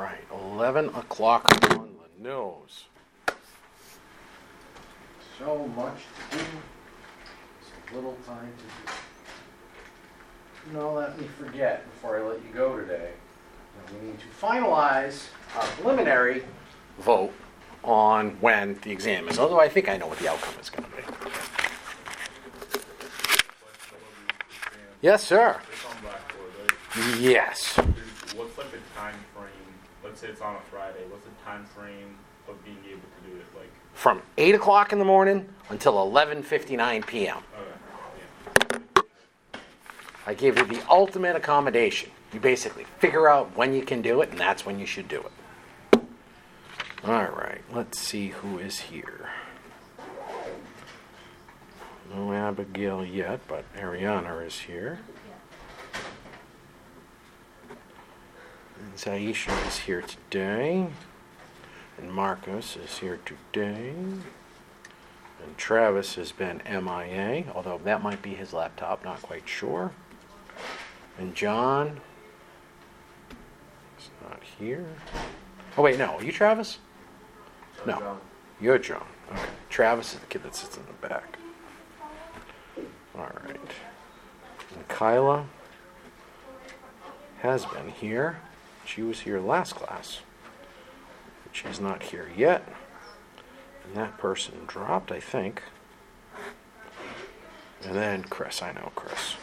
right, 11 o'clock on the nose. So much to do, so little time to do. No, let me forget before I let you go today. We need to finalize our preliminary vote on when the exam is. Although I think I know what the outcome is going to be. Yes, sir. It's on Blackboard, right? Yes. What's like the time frame? Let's say it's on a Friday. What's the time frame of being able to do it? Like From 8 o'clock in the morning until 11:59 p.m. Okay. Yeah. I gave you the ultimate accommodation. You basically figure out when you can do it, and that's when you should do it. All right, let's see who is here. No Abigail yet, but Ariana is here. And Zaisha is here today. And Marcos is here today. And Travis has been MIA, although that might be his laptop, not quite sure. And John is not here. Oh, wait, no. Are you Travis? No. John. You're John. Okay. Travis is the kid that sits in the back. All right. And Kyla has been here. She was here last class. But she's not here yet. And that person dropped, I think. And then Chris. I know Chris.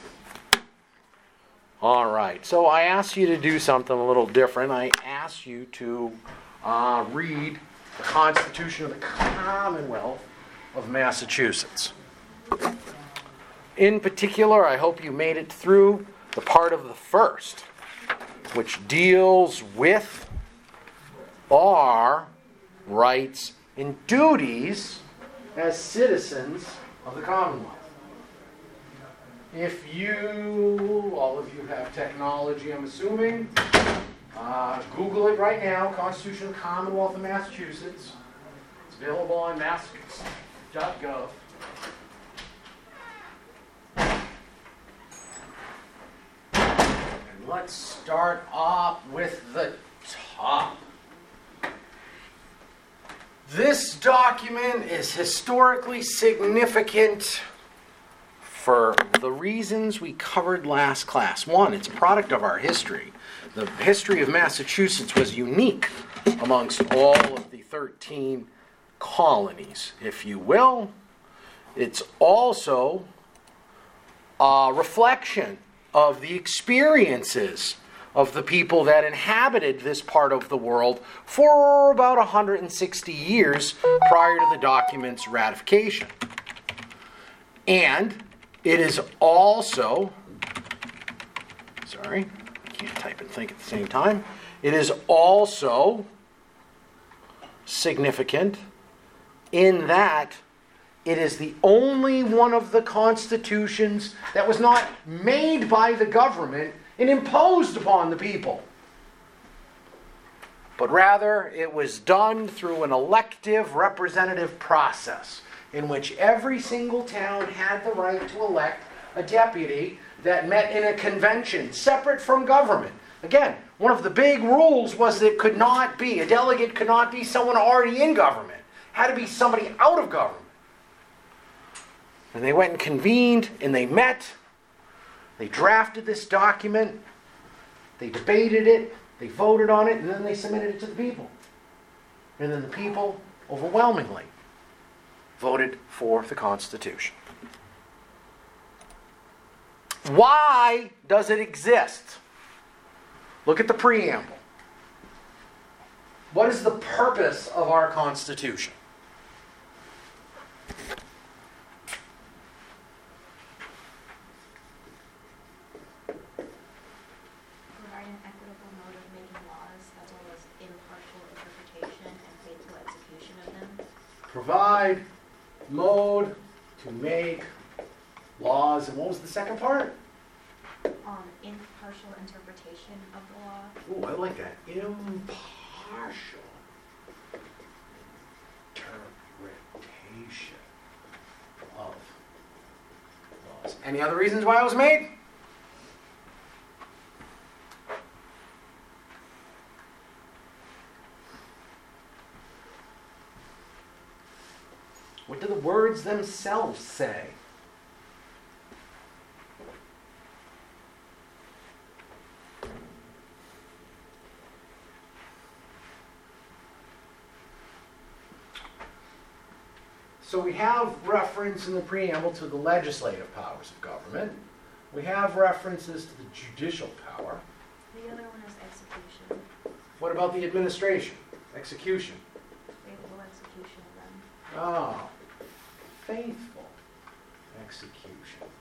All right. So I asked you to do something a little different. I asked you to read the Constitution of the Commonwealth of Massachusetts. In particular, I hope you made it through the part of the first, which deals with our rights and duties as citizens of the Commonwealth. If you, all of you have technology, I'm assuming, Google it right now, Constitution of the Commonwealth of Massachusetts. It's available on mass.gov. Let's start off with the top. This document is historically significant for the reasons we covered last class. One, it's a product of our history. The history of Massachusetts was unique amongst all of the 13 colonies, if you will. It's also a reflection of the experiences of the people that inhabited this part of the world for about 160 years prior to the document's ratification. And it is also, I can't type and think at the same time. It is also significant in that it is the only one of the constitutions that was not made by the government and imposed upon the people. But rather, it was done through an elective representative process in which every single town had the right to elect a deputy that met in a convention separate from government. Again, one of the big rules was that a delegate could not be someone already in government. It had to be somebody out of government. And they went and convened, and they met. They drafted this document. They debated it. They voted on it, and then they submitted it to the people. And then the people, overwhelmingly, voted for the Constitution. Why does it exist? Look at the preamble. What is the purpose of our Constitution? Provide mode to make laws. And what was the second part? Impartial interpretation of the law. Oh, I like that. Impartial interpretation of laws. Any other reasons why it was made? What do the words themselves say? So we have reference in the preamble to the legislative powers of government. We have references to the judicial power. The other one is execution. What about the administration? Execution. Faithful execution of them. Oh, faithful execution.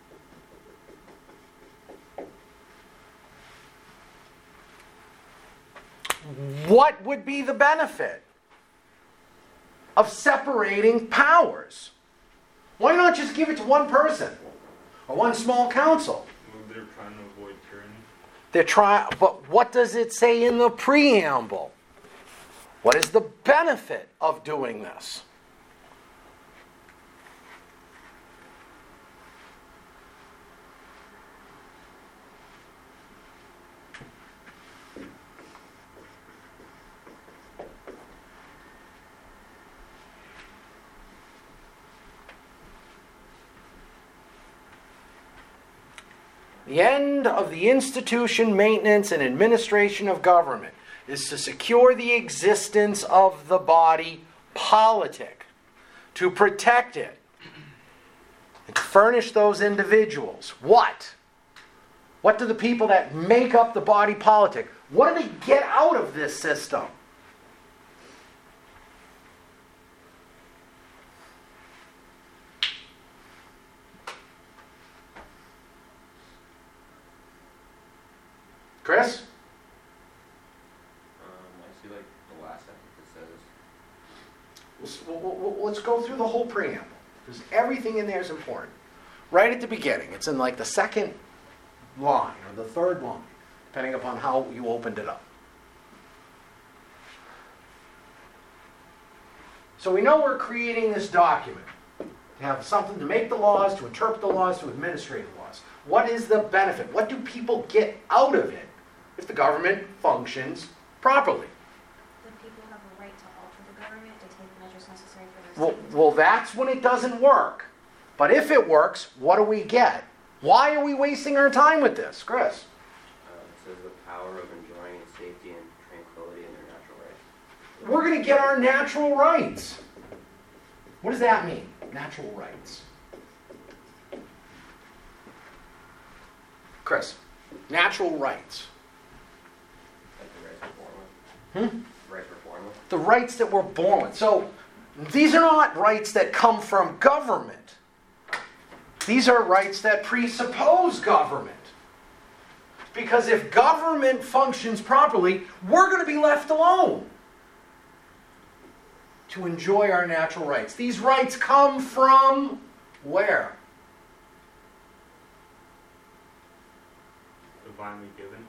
What would be the benefit of separating powers? Why not just give it to one person or one small council? Well, they're trying to avoid tyranny. They're trying, but what does it say in the preamble? What is the benefit of doing this? The end of the institution, maintenance, and administration of government is to secure the existence of the body politic, to protect it, and to furnish those individuals. What? What do the people that make up the body politic, what do they get out of this system? Chris? I see like the last sentence that says, Let's go through the whole preamble, because everything in there is important. Right at the beginning, it's in like the second line or the third line, depending upon how you opened it up. So we know we're creating this document to have something to make the laws, to interpret the laws, to administrate the laws. What is the benefit? What do people get out of it if the government functions properly? The people have a right to alter the government, to take measures necessary for their safety. Well, that's when it doesn't work. But if it works, what do we get? Why are we wasting our time with this, Chris? it says the power of enjoying safety and tranquility in their natural rights. We're going to get our natural rights. What does that mean, natural rights? Chris, natural rights. Like the rights we're born with. Rights we're born with. The rights that we're born with. So these are not rights that come from government. These are rights that presuppose government. Because if government functions properly, we're going to be left alone to enjoy our natural rights. These rights come from where? Divinely given.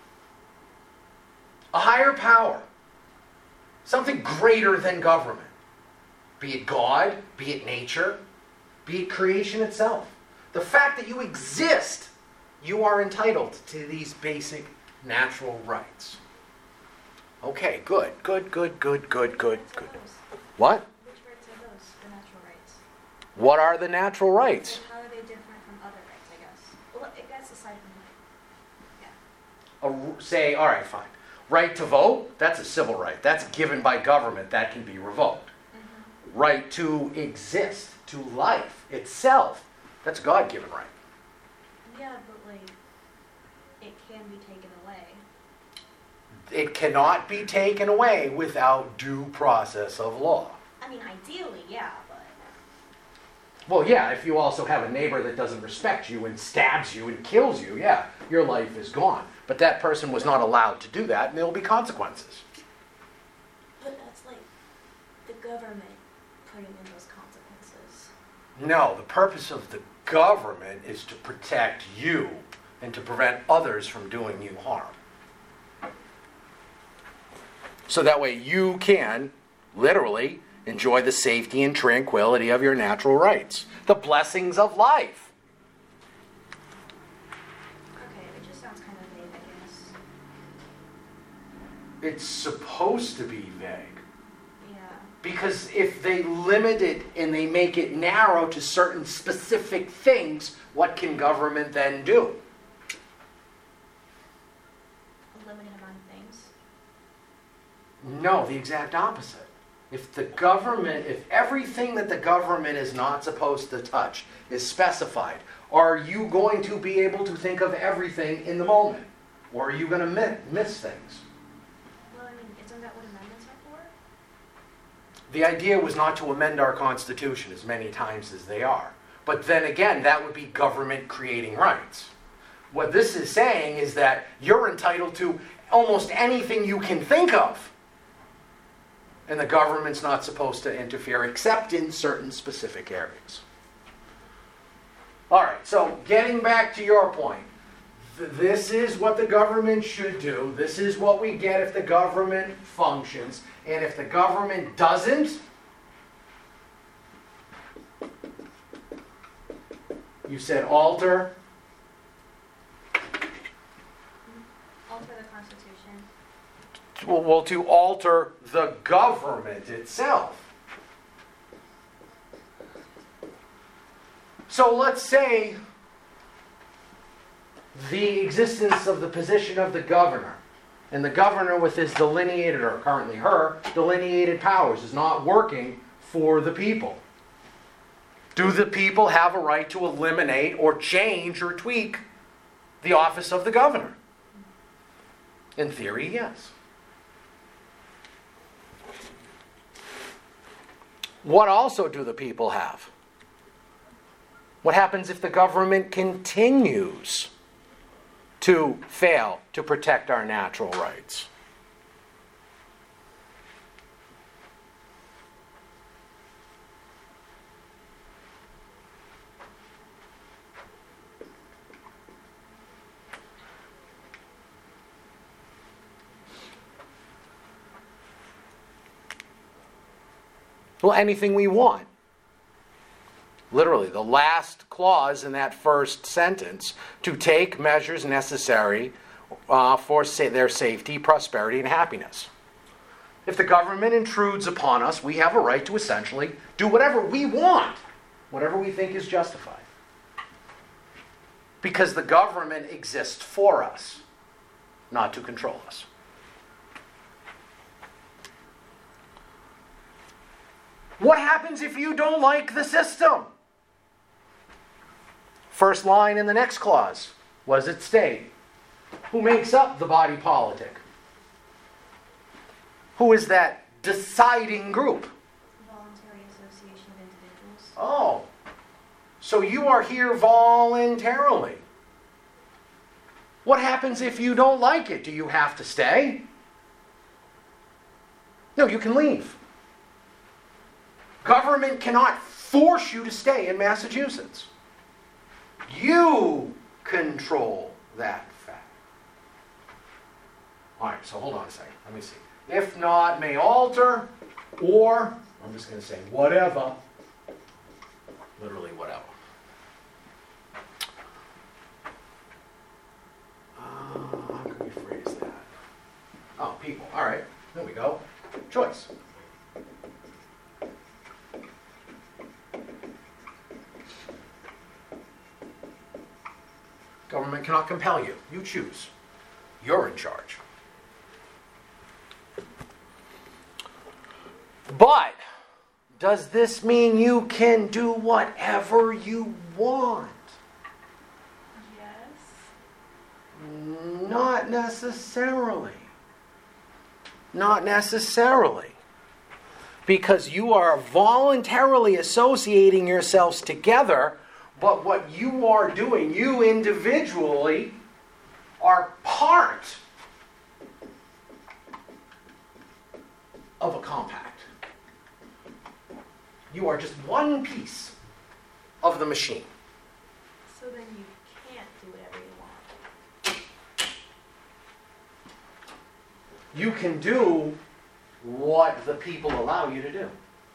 A higher power. Something greater than government. Be it God, be it nature, be it creation itself. The fact that you exist, you are entitled to these basic natural rights. Okay, good. Which rights are those? What? Which rights are those, the natural rights? What are the natural rights? And how are they different from other rights, I guess? Well, I guess aside from Say, all right, fine. Right to vote, that's a civil right. That's given by government. That can be revoked. Mm-hmm. Right to exist, to life itself, that's a God-given right. Yeah, but like, it can be taken away. It cannot be taken away without due process of law. I mean, ideally, yeah, but... Well, yeah, if you also have a neighbor that doesn't respect you and stabs you and kills you, yeah, your life is gone. But that person was not allowed to do that, and there will be consequences. But that's like the government putting in those consequences. No, the purpose of the government is to protect you and to prevent others from doing you harm. So that way you can, literally, enjoy the safety and tranquility of your natural rights. The blessings of life. Okay, it just sounds kind of vague, I guess. It's supposed to be vague. Yeah. Because if they limit it and they make it narrow to certain specific things, what can government then do? A limited amount of things. No, the exact opposite. If everything that the government is not supposed to touch is specified, are you going to be able to think of everything in the moment? Or are you going to miss things? Well, I mean, isn't that what amendments are for? The idea was not to amend our Constitution as many times as they are. But then again, that would be government creating rights. What this is saying is that you're entitled to almost anything you can think of. And the government's not supposed to interfere except in certain specific areas. All right, so getting back to your point, this is what the government should do. This is what we get if the government functions. And if the government doesn't, you said alter. Alter the Constitution. Well, to alter the government itself. So let's say the existence of the position of the governor, and the governor with his delineated, or currently her, delineated powers is not working for the people. Do the people have a right to eliminate or change or tweak the office of the governor? In theory, yes. What also do the people have? What happens if the government continues to fail to protect our natural rights? Well, anything we want. Literally, the last clause in that first sentence, to take measures necessary for their safety, prosperity, and happiness. If the government intrudes upon us, we have a right to essentially do whatever we want, whatever we think is justified. Because the government exists for us, not to control us. What happens if you don't like the system? First line in the next clause. What does it state? Who makes up the body politic? Who is that deciding group? Voluntary association of individuals. Oh, so you are here voluntarily. What happens if you don't like it? Do you have to stay? No, you can leave. Government cannot force you to stay in Massachusetts. You control that fact. All right, so hold on a second. Let me see. If not, may alter, or, I'm just going to say whatever. Literally whatever. How can we phrase that? Oh, people. All right, there we go. Choice. Government cannot compel you. You choose. You're in charge. But does this mean you can do whatever you want? Yes. Not necessarily. Not necessarily. Because you are voluntarily associating yourselves together, but what you are doing, you individually, are part of a compact. You are just one piece of the machine. So then you can't do whatever you want. You can do what the people allow you to do.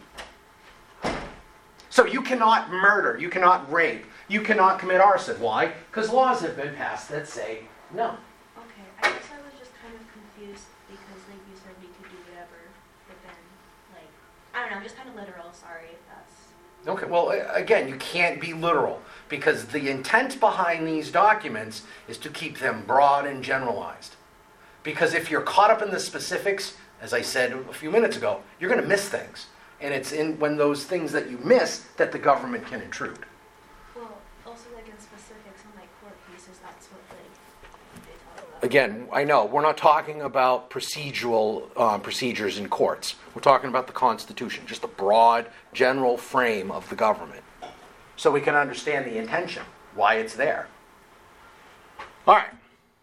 So you cannot murder, you cannot rape, you cannot commit arson. Why? Because laws have been passed that say no. Okay, I guess I was just kind of confused because like you said we could do whatever, but then like I don't know, just kind of literal, sorry if that's... Okay, well, again, you can't be literal, because the intent behind these documents is to keep them broad and generalized. Because if you're caught up in the specifics, as I said a few minutes ago, you're going to miss things. And it's in when those things that you miss that the government can intrude. Well, also like in specifics on like court cases, that's what they talk about. Again, I know, we're not talking about procedural procedures in courts. We're talking about the Constitution, just the broad, general frame of the government. So we can understand the intention, why it's there. All right.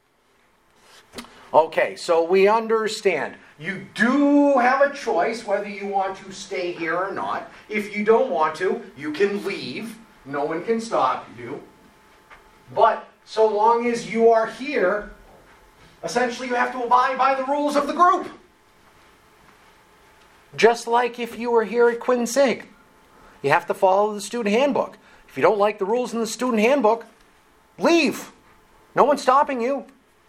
Okay, so we understand. You do have a choice whether you want to stay here or not. If you don't want to, you can leave. No one can stop you. But so long as you are here, essentially you have to abide by the rules of the group. Just like if you were here at Quinsig. You have to follow the student handbook. If you don't like the rules in the student handbook, leave. No one's stopping you.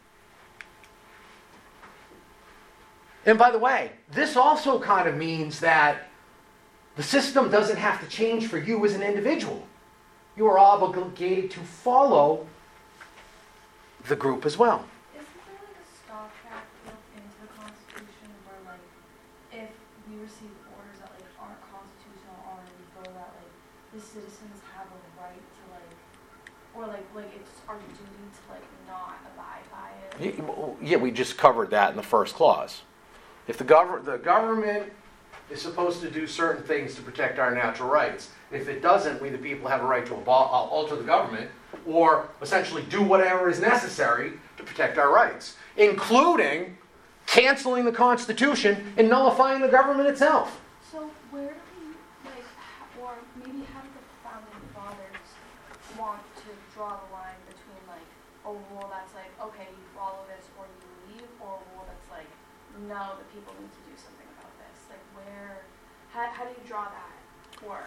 And by the way, this also kind of means that the system doesn't have to change for you as an individual. You are obligated to follow the group as well. Isn't there like a stopgap built into the Constitution where like if we receive orders that like aren't constitutional already go that like the citizens have a right to like or like it's our duty to like not abide by it? Yeah, we just covered that in the first clause. If the government is supposed to do certain things to protect our natural rights, if it doesn't, we the people have a right to alter the government or essentially do whatever is necessary to protect our rights, including canceling the Constitution and nullifying the government itself. So where do we like or maybe how do the founding fathers want to draw the line between like a rule that's like okay you follow this or you leave or a rule that's like no, the people need to do something about this. Like where, how do you draw that? Or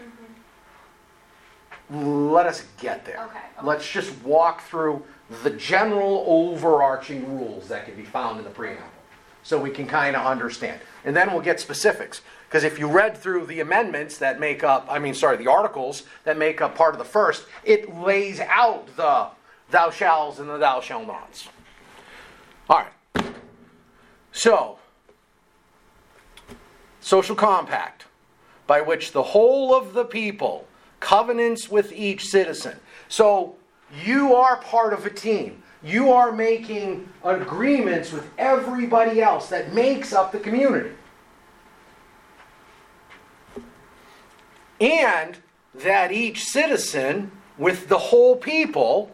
Let us get there. Okay. Let's just walk through the general overarching rules that can be found in the preamble so we can kind of understand. And then we'll get specifics. Because if you read through the amendments that make up, the articles that make up part of the first, it lays out the thou shalls and the thou shall nots. All right. So, social compact, by which the whole of the people covenants with each citizen. So, you are part of a team. You are making agreements with everybody else that makes up the community. And that each citizen with the whole people.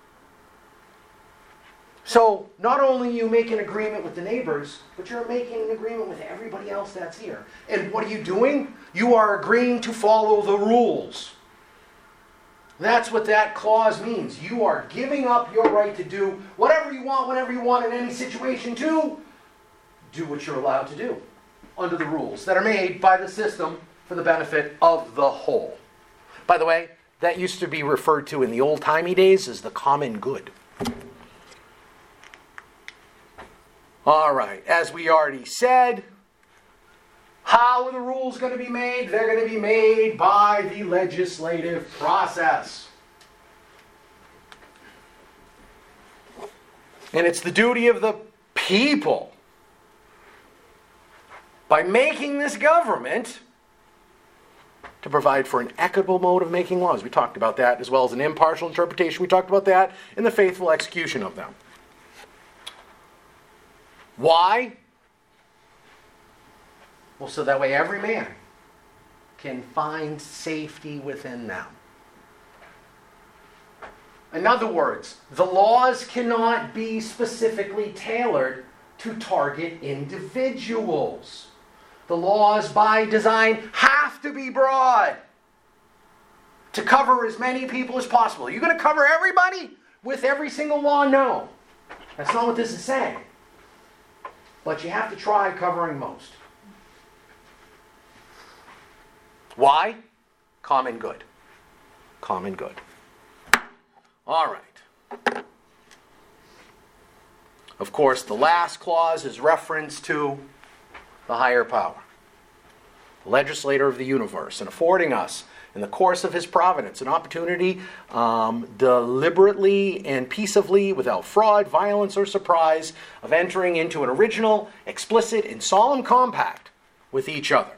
So, not only you make an agreement with the neighbors, but you're making an agreement with everybody else that's here. And what are you doing? You are agreeing to follow the rules. That's what that clause means. You are giving up your right to do whatever you want, whenever you want, in any situation to do what you're allowed to do under the rules that are made by the system for the benefit of the whole. By the way, that used to be referred to in the old-timey days as the common good. All right, as we already said, how are the rules going to be made? They're going to be made by the legislative process. And it's the duty of the people, by making this government, to provide for an equitable mode of making laws. We talked about that, as well as an impartial interpretation. We talked about that in the faithful execution of them. Why? Well, so that way every man can find safety within them. In other words, the laws cannot be specifically tailored to target individuals. The laws, by design, have to be broad to cover as many people as possible. Are you going to cover everybody with every single law? No. That's not what this is saying. But you have to try covering most. Why? Common good. Common good. All right. Of course, the last clause is reference to the higher power. legislator of the universe, and affording us, in the course of his providence, an opportunity deliberately and peaceably, without fraud, violence, or surprise, of entering into an original, explicit, and solemn compact with each other.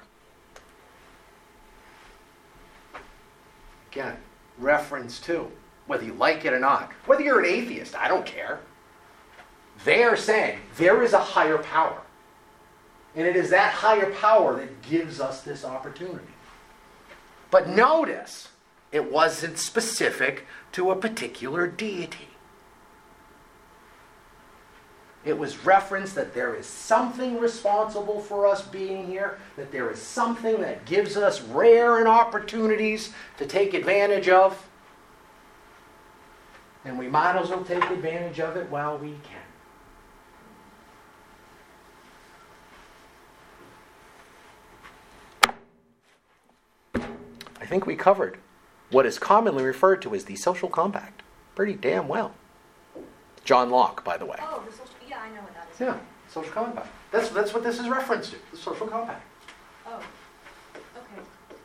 Again, reference to, whether you like it or not, whether you're an atheist, I don't care. They are saying there is a higher power. And it is that higher power that gives us this opportunity. But notice, it wasn't specific to a particular deity. It was referenced that there is something responsible for us being here, that there is something that gives us rare opportunities to take advantage of. And we might as well take advantage of it while we can. I think we covered what is commonly referred to as the social compact pretty damn well. John Locke, by the way. Oh, the social, yeah, I know what that is. Yeah, social compact. That's what this is referenced to, the social compact. Oh, okay.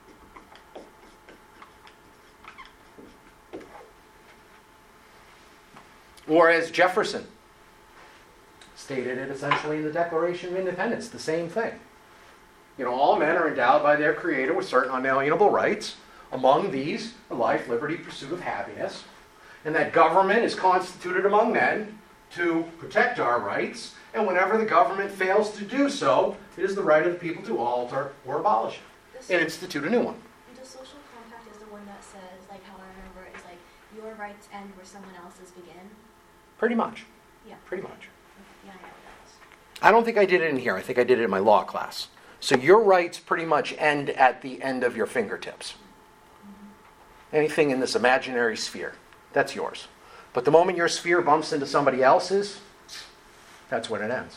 Or as Jefferson stated it essentially in the Declaration of Independence, the same thing. You know, all men are endowed by their Creator with certain unalienable rights. Among these are life, liberty, pursuit of happiness. And that government is constituted among men to protect our rights. And whenever the government fails to do so, it is the right of the people to alter or abolish it and institute a new one. The social compact is the one that says, like how I remember it is like, your rights end where someone else's begin. Pretty much. Yeah. Pretty much. Okay. Yeah, I know what that is. I don't think I did it in here. I think I did it in my law class. So your rights pretty much end at the end of your fingertips. Anything in this imaginary sphere, that's yours. But the moment your sphere bumps into somebody else's, that's when it ends.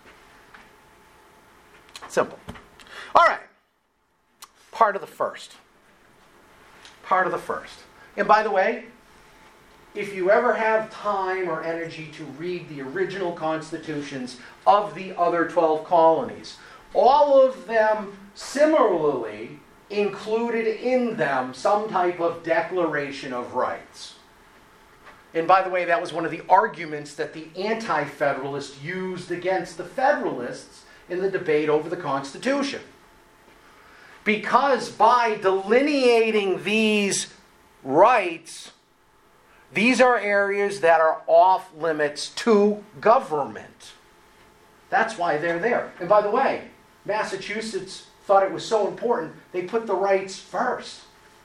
Simple. All right. Part of the first. Part of the first. And by the way, if you ever have time or energy to read the original constitutions of the other 12 colonies, all of them similarly included in them some type of declaration of rights. And by the way, that was one of the arguments that the Anti-Federalists used against the Federalists in the debate over the Constitution. Because by delineating these rights, these are areas that are off limits to government. That's why they're there. And by the way, Massachusetts thought it was so important, they put the rights first.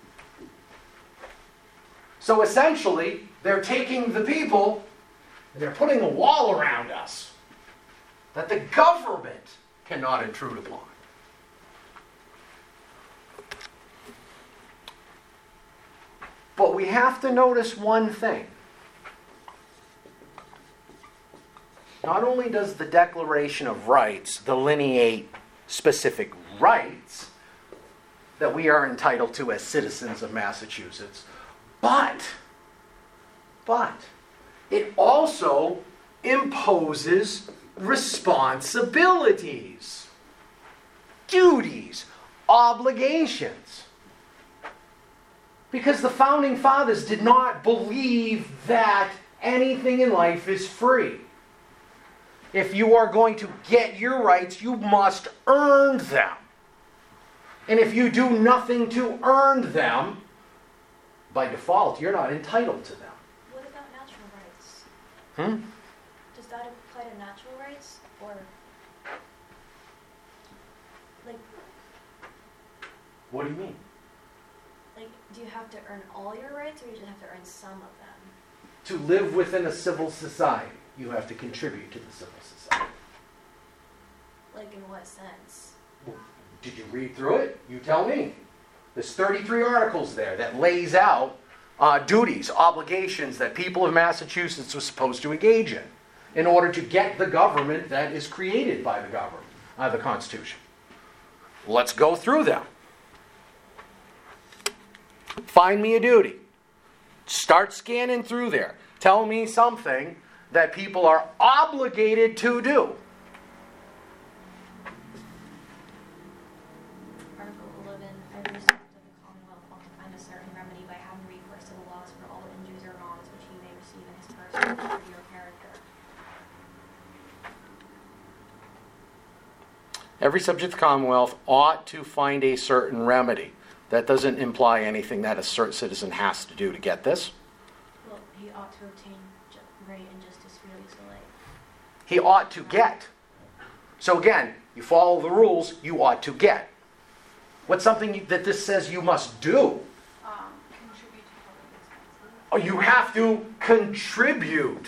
So essentially, they're taking the people and they're putting a wall around us that the government cannot intrude upon. But we have to notice one thing. Not only does the Declaration of Rights delineate specific rights that we are entitled to as citizens of Massachusetts, but it also imposes responsibilities, duties, obligations. Because the Founding Fathers did not believe that anything in life is free. If you are going to get your rights, you must earn them. And if you do nothing to earn them, by default, you're not entitled to them. What about natural rights? Hmm? Does that apply to natural rights? Or, like, What do you mean? do you have to earn all your rights, or you just have to earn some of them? To live within a civil society, you have to contribute to the civil society. Like, in what sense? Did you read through it? You tell me. There's 33 articles there that lays out duties, obligations that people of Massachusetts were supposed to engage in order to get the government that is created by the government, the Constitution. Let's go through them. Find me a duty. Start scanning through there. Tell me something that people are obligated to do. Article 11, every subject of the Commonwealth ought to find a certain remedy by having recourse to the laws for all injuries or wrongs which he may receive in his person, property, or character. Every subject of the Commonwealth ought to find a certain remedy. That doesn't imply anything that a certain citizen has to do to get this. Well, he ought to obtain right and justice freely, so like, He ought to get. So again, you follow the rules, you ought to get. What's something that this says you must do? Contribute to public expenses. Oh, you have to contribute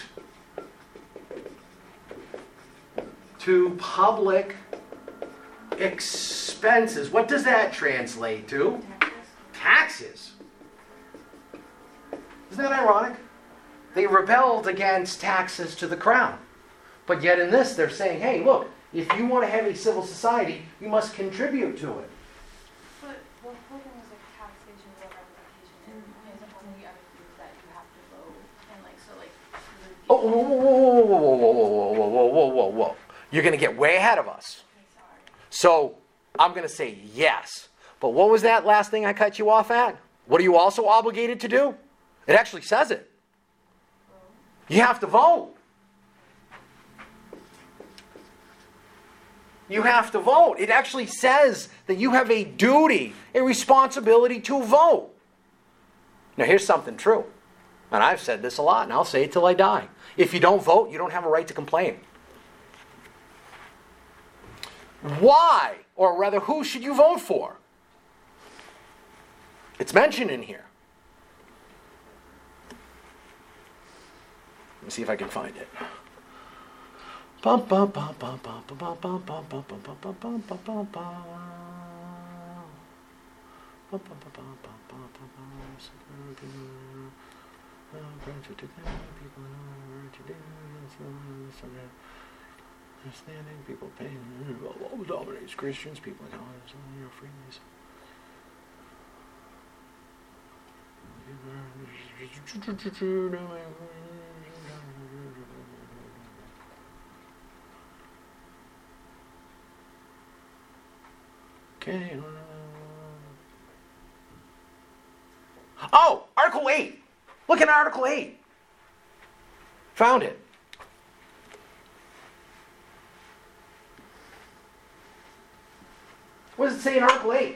to public expenses. What does that translate to? taxes. Taxes. Isn't that ironic? They rebelled against taxes to the crown. But yet in this, they're saying, hey, look, if you want to have a civil society, you must contribute to it. But one whole thing was like taxation or representation, and there's one of the other things that you have to vote, and like so like. Oh, whoa, whoa, whoa, whoa, whoa, whoa, whoa, whoa, whoa, whoa, whoa. You're going to get way ahead of us. Okay, sorry. So I'm going to say yes. But what was that last thing I cut you off at? What are you also obligated to do? It actually says it. You have to vote. You have to vote. It actually says that you have a duty, a responsibility to vote. Now here's something true. And I've said this a lot, and I'll say it till I die. If you don't vote, you don't have a right to complain. Why, or rather, who should you vote for? It's mentioned in here. Let me see if I can find it. Understanding people paying all dominates Christians, people in your freedoms. Okay. Oh, Article 8. Look at Article 8. Found it. What does it say in Article 8?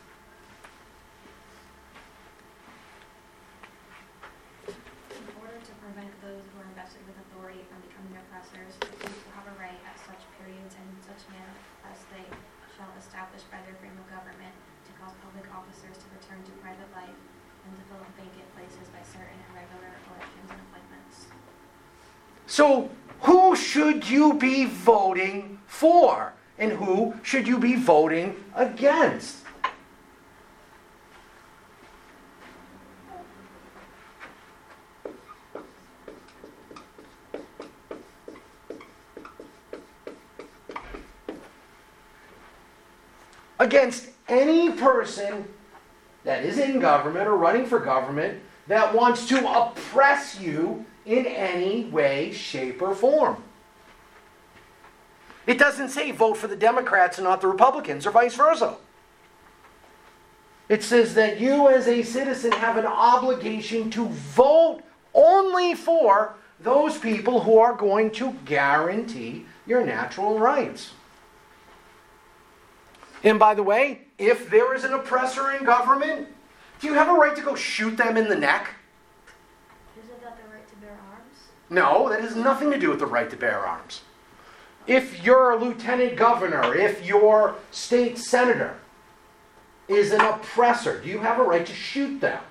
In order to prevent those who are invested with authority from becoming oppressors, the people have a right at such periods and in such manner as they shall establish by their frame of government to cause public officers to return to private life and to fill up vacant places by certain irregular elections and appointments. So, who should you be voting for? And who should you be voting against? Against any person that is in government or running for government that wants to oppress you in any way, shape, or form. It doesn't say vote for the Democrats and not the Republicans, or vice versa. It says that you as a citizen have an obligation to vote only for those people who are going to guarantee your natural rights. And by the way, if there is an oppressor in government, do you have a right to go shoot them in the neck? Isn't that the right to bear arms? No, that has nothing to do with the right to bear arms. If your lieutenant governor, if your state senator is an oppressor, do you have a right to shoot them?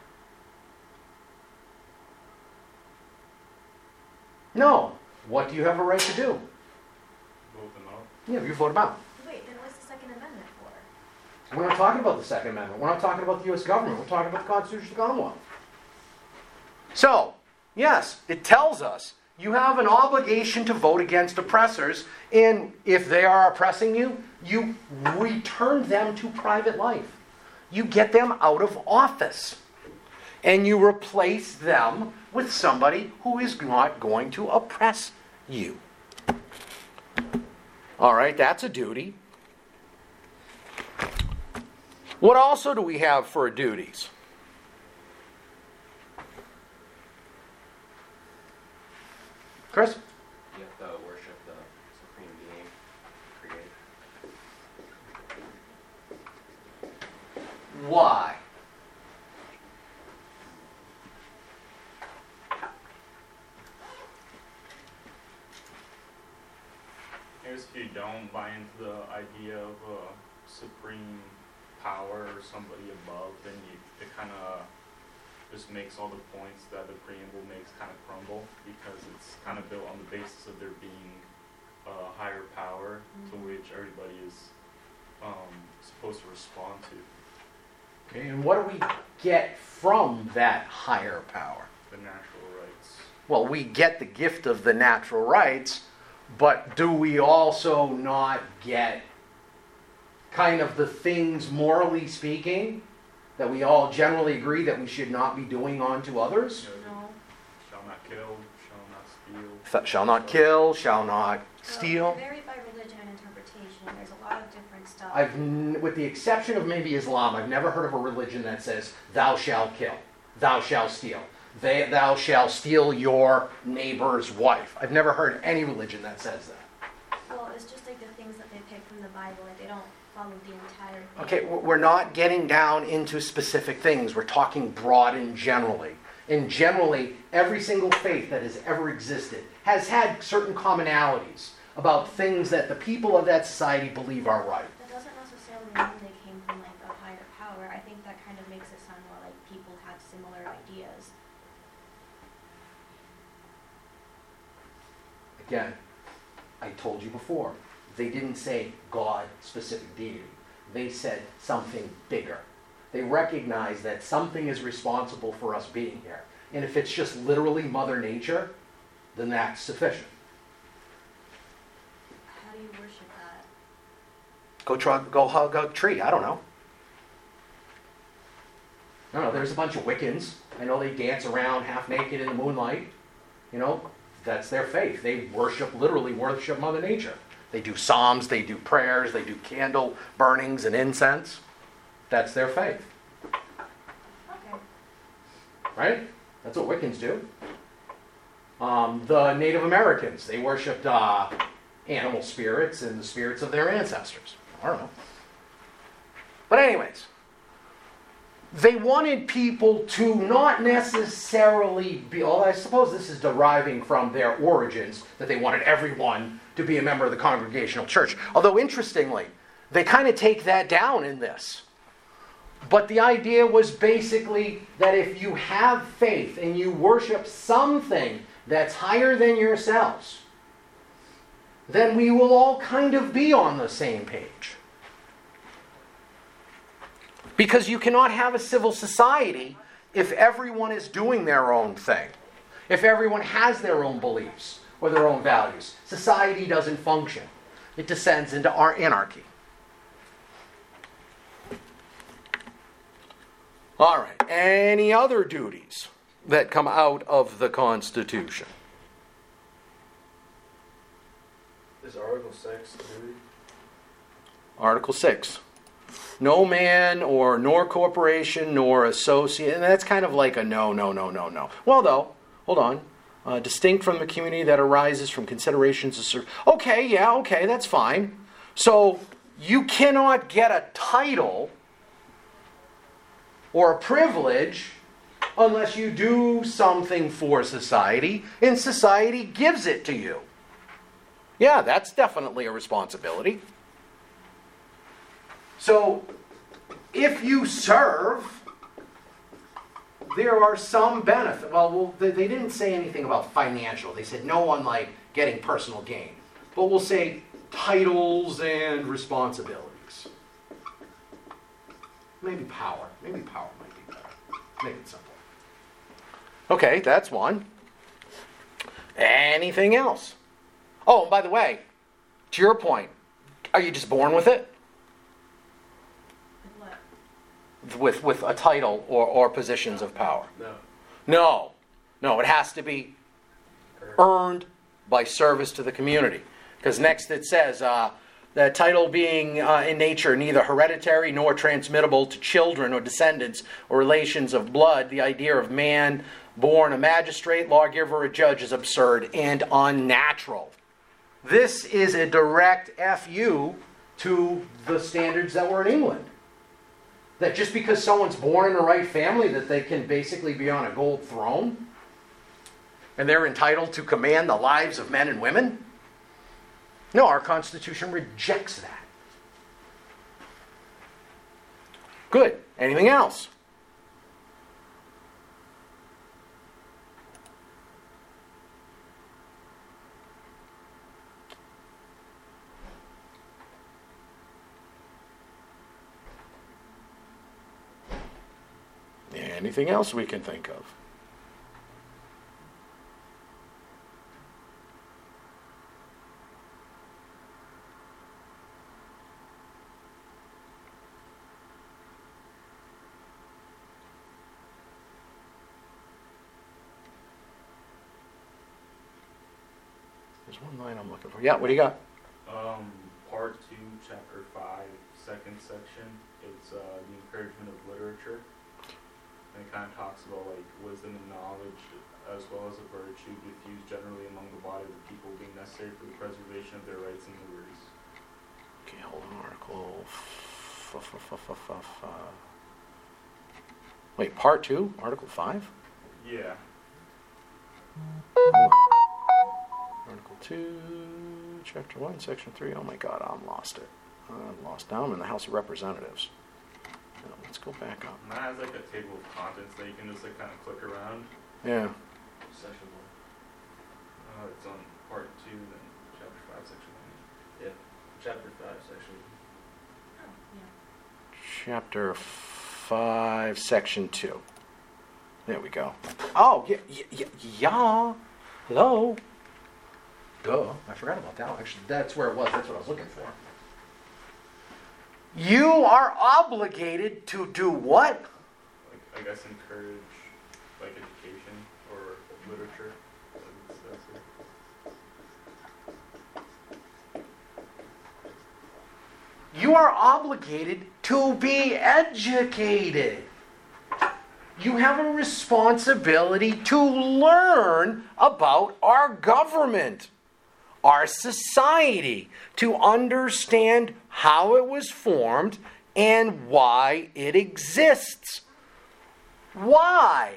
No. What do you have a right to do? Vote them out. Yeah, you vote them out. Wait, then what's the Second Amendment for? We're not talking about the Second Amendment. We're not talking about the U.S. government. We're talking about the Constitution of the Commonwealth. So, yes, it tells us you have an obligation to vote against oppressors, and if they are oppressing you, you return them to private life. You get them out of office, and you replace them with somebody who is not going to oppress you. All right, that's a duty. What also do we have for duties? Chris? You have to worship the supreme being, creator. Why? I guess if you don't buy into the idea of a supreme power or somebody above, then it kind of just makes all the points that the preamble makes kind of crumble, because it's kind of built on the basis of there being a higher power to which everybody is supposed to respond to. Okay, and what do we get from that higher power? The natural rights. Well, we get the gift of the natural rights, but do we also not get kind of the things, morally speaking, that we all generally agree that we should not be doing onto others? No. Shall not kill, shall not steal. Shall not kill, shall not steal. Well, they vary by religion and interpretation. There's a lot of different stuff. With the exception of maybe Islam, I've never heard of a religion that says, thou shalt kill, thou shalt steal, thou shalt steal your neighbor's wife. I've never heard any religion that says that. Well, it's just like the things that they pick from the Bible. Like, they don't follow the entire thing. Okay, we're not getting down into specific things. We're talking broad and generally. And generally, every single faith that has ever existed has had certain commonalities about things that the people of that society believe are right. That doesn't necessarily mean they came from like a higher power. I think that kind of makes it sound more like people had similar ideas. Again, I told you before, they didn't say God, specific deity. They said something bigger. They recognize that something is responsible for us being here. And if it's just literally Mother Nature, then that's sufficient. How do you worship that? Go hug a tree. I don't know. There's a bunch of Wiccans. I know they dance around half naked in the moonlight. That's their faith. They literally worship Mother Nature. They do psalms, they do prayers, they do candle burnings and incense. That's their faith. Okay. Right? That's what Wiccans do. The Native Americans, they worshipped animal spirits and the spirits of their ancestors. I don't know. But anyways, they wanted people to not necessarily be, I suppose this is deriving from their origins, that they wanted everyone to be a member of the Congregational Church. Although, interestingly, they kind of take that down in this. But the idea was basically that if you have faith and you worship something that's higher than yourselves, then we will all kind of be on the same page. Because you cannot have a civil society if everyone is doing their own thing. If everyone has their own beliefs or their own values. Society doesn't function. It descends into anarchy. All right. Any other duties that come out of the Constitution? Is Article 6 a duty? Article 6. No man or nor corporation nor associate. And that's kind of like a no. Well, though, hold on. Distinct from the community that arises from considerations of service. Okay, that's fine. So you cannot get a title or a privilege unless you do something for society, and society gives it to you. Yeah, that's definitely a responsibility. So, if you serve, there are some benefits. Well, they didn't say anything about financial. They said no one like getting personal gain. But we'll say titles and responsibilities. Maybe power. Maybe power might be better. Make it simple. Okay, that's one. Anything else? Oh, and by the way, to your point, are you just born with it? With a title or positions of power? No, it has to be earned by service to the community. Because next it says, The title being in nature neither hereditary nor transmittable to children or descendants or relations of blood. The idea of man born a magistrate, lawgiver, or judge is absurd and unnatural. This is a direct FU to the standards that were in England. That just because someone's born in the right family, that they can basically be on a gold throne, and they're entitled to command the lives of men and women? No, our Constitution rejects that. Good. Anything else? Anything else we can think of? There's one line I'm looking for. Yeah, what do you got? Part 2, Chapter 5, second section. It's the encouragement of literature. And it kind of talks about like wisdom and knowledge as well as a virtue diffused generally among the body of the people being necessary for the preservation of their rights and liberties. Okay, hold on. Article. Wait, part 2? Article 5? Yeah. Article 2, Chapter 1, Section 3. Oh my God, I'm lost it. I'm lost. Now I'm in the House of Representatives. Now, let's go back up. And that has like a table of contents that you can just like kind of click around. Yeah. Section 1. It's on Part 2, then Chapter 5, Section 1. Yeah. Chapter 5, section. Oh, yeah. Chapter 5, Section 2. There we go. Oh, yeah. Hello. Duh. I forgot about that one. Actually, that's where it was. That's what I was looking for. You are obligated to do what? Like, I guess encourage like education or literature. That's it. You are obligated to be educated. You have a responsibility to learn about our government, our society, to understand how it was formed and why it exists. Why?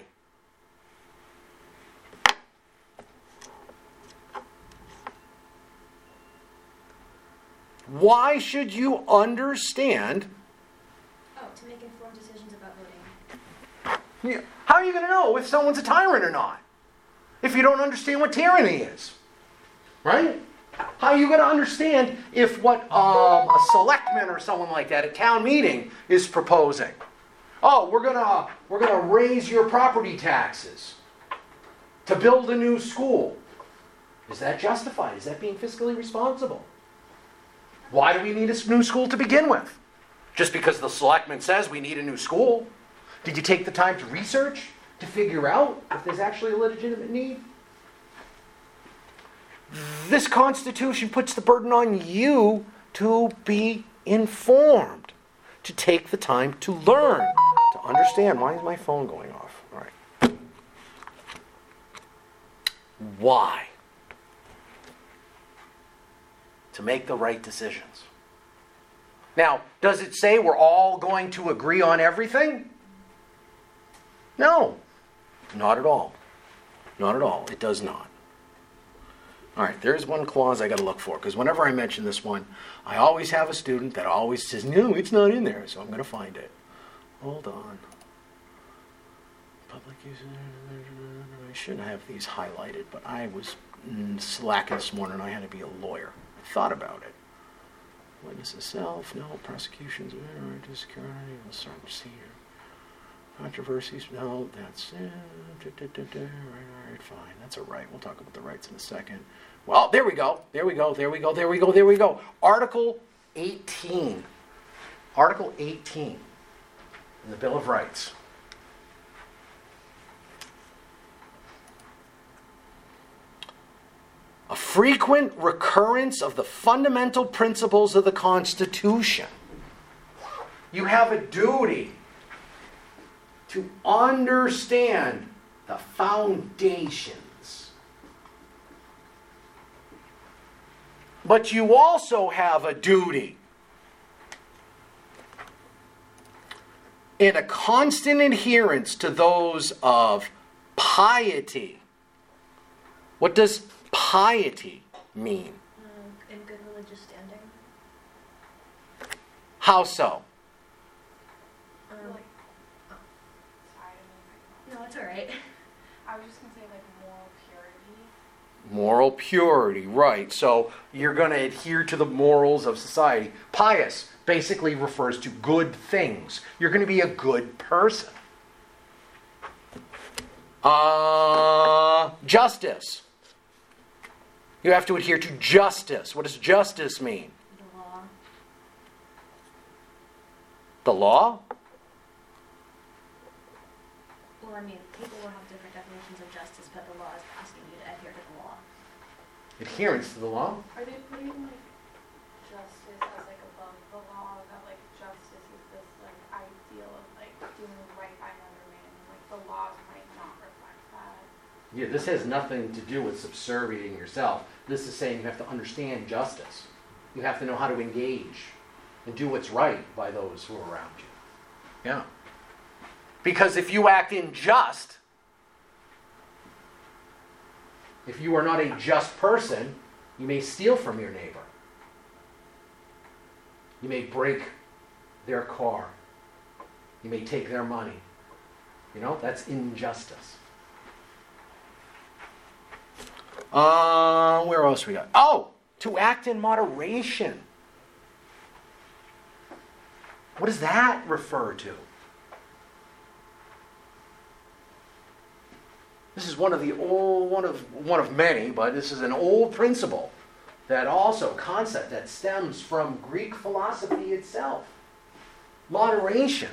Why should you understand? Oh, to make informed decisions about voting. How are you going to know if someone's a tyrant or not? If you don't understand what tyranny is. Right? How are you going to understand if what a selectman or someone like that at town meeting is proposing? Oh, we're gonna raise your property taxes to build a new school. Is that justified? Is that being fiscally responsible? Why do we need a new school to begin with? Just because the selectman says we need a new school? Did you take the time to research, to figure out if there's actually a legitimate need? This Constitution puts the burden on you to be informed, to take the time to learn, to understand. Why is my phone going off? All right. Why? To make the right decisions. Now, does it say we're all going to agree on everything? No, not at all. Not at all. It does not. All right, there's one clause I got to look for, because whenever I mention this one, I always have a student that always says, no, it's not in there, so I'm going to find it. Hold on. Public use. I shouldn't have these highlighted, but I was slacking this morning. I had to be a lawyer. I thought about it. Witness itself, no. Prosecutions, right to security, certain procedure. Controversies, no. That's it. Right, fine. That's a right. We'll talk about the rights in a second. Well, there we go. Article 18. Article 18 in the Bill of Rights. A frequent recurrence of the fundamental principles of the Constitution. You have a duty to understand the foundations. But you also have a duty in a constant adherence to those of piety. What does piety mean? In good religious standing. How so? Like, sorry, I didn't mean to cut you off. No, it's alright. I was just gonna say like moral purity. Moral purity, right. So you're going to adhere to the morals of society. Pious basically refers to good things. You're going to be a good person. Justice. You have to adhere to justice. What does justice mean? The law. The law? Well, I mean, people will have different definitions of justice, but the law is asking you to adhere to the law. Adherence to the law? Are they putting like justice as like above the law? That like justice is this like ideal of like doing right by another man, and like the laws might not reflect that. Yeah, this has nothing to do with subservieting yourself. This is saying you have to understand justice. You have to know how to engage and do what's right by those who are around you. Yeah. Because if you act unjust, if you are not a just person, you may steal from your neighbor. You may break their car. You may take their money. You know, that's injustice. Where else we got? Oh, to act in moderation. What does that refer to? This is one of many, but this is an old principle that also concept that stems from Greek philosophy itself. Moderation.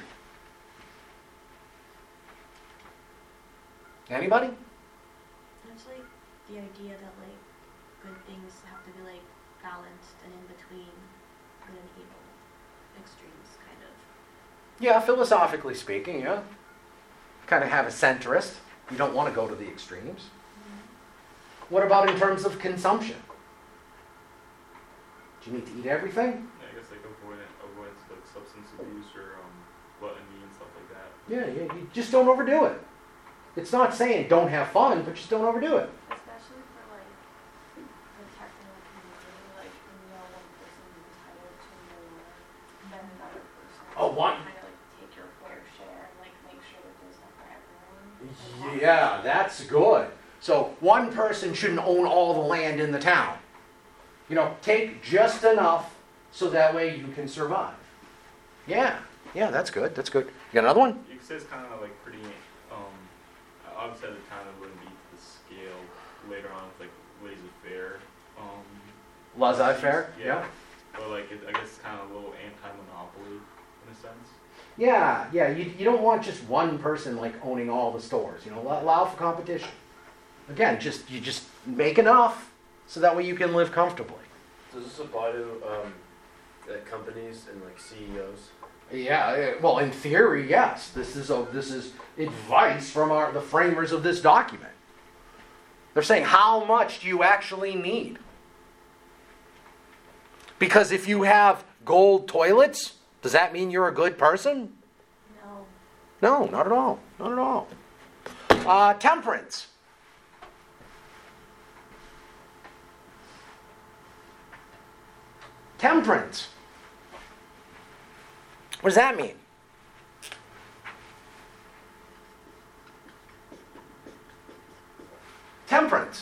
Anybody? It's like the idea that like good things have to be like balanced and in between good and evil extremes, kind of. Yeah, philosophically speaking, yeah. Kind of have a centrist. You don't want to go to the extremes. Mm-hmm. What about in terms of consumption? Do you need to eat everything? Yeah, I guess like avoidance like substance abuse or gluttony and stuff like that. Yeah, you just don't overdo it. It's not saying don't have fun, but just don't overdo it. Especially for like protecting the community, like no one person is entitled to more than another person. Oh, one- Kind of like take your fair share and like make sure that there's enough for everyone. Yeah, that's good. So one person shouldn't own all the land in the town. You know, take just enough so that way you can survive. Yeah, that's good. That's good. You got another one? You could say it's kind of like pretty. Obviously, at the time it wouldn't be to the scale. Later on, with like laissez-faire. Laissez-faire? Yeah. But like, I guess it's kind of a little anti-monopoly in a sense. Yeah. You don't want just one person like owning all the stores. You know, allow for competition. Again, you just make enough so that way you can live comfortably. Does this apply to companies and like CEOs? Yeah. Well, in theory, yes. This is advice from the framers of this document. They're saying, how much do you actually need? Because if you have gold toilets, does that mean you're a good person? No. No, not at all. Not at all. Temperance. Temperance. What does that mean? Temperance.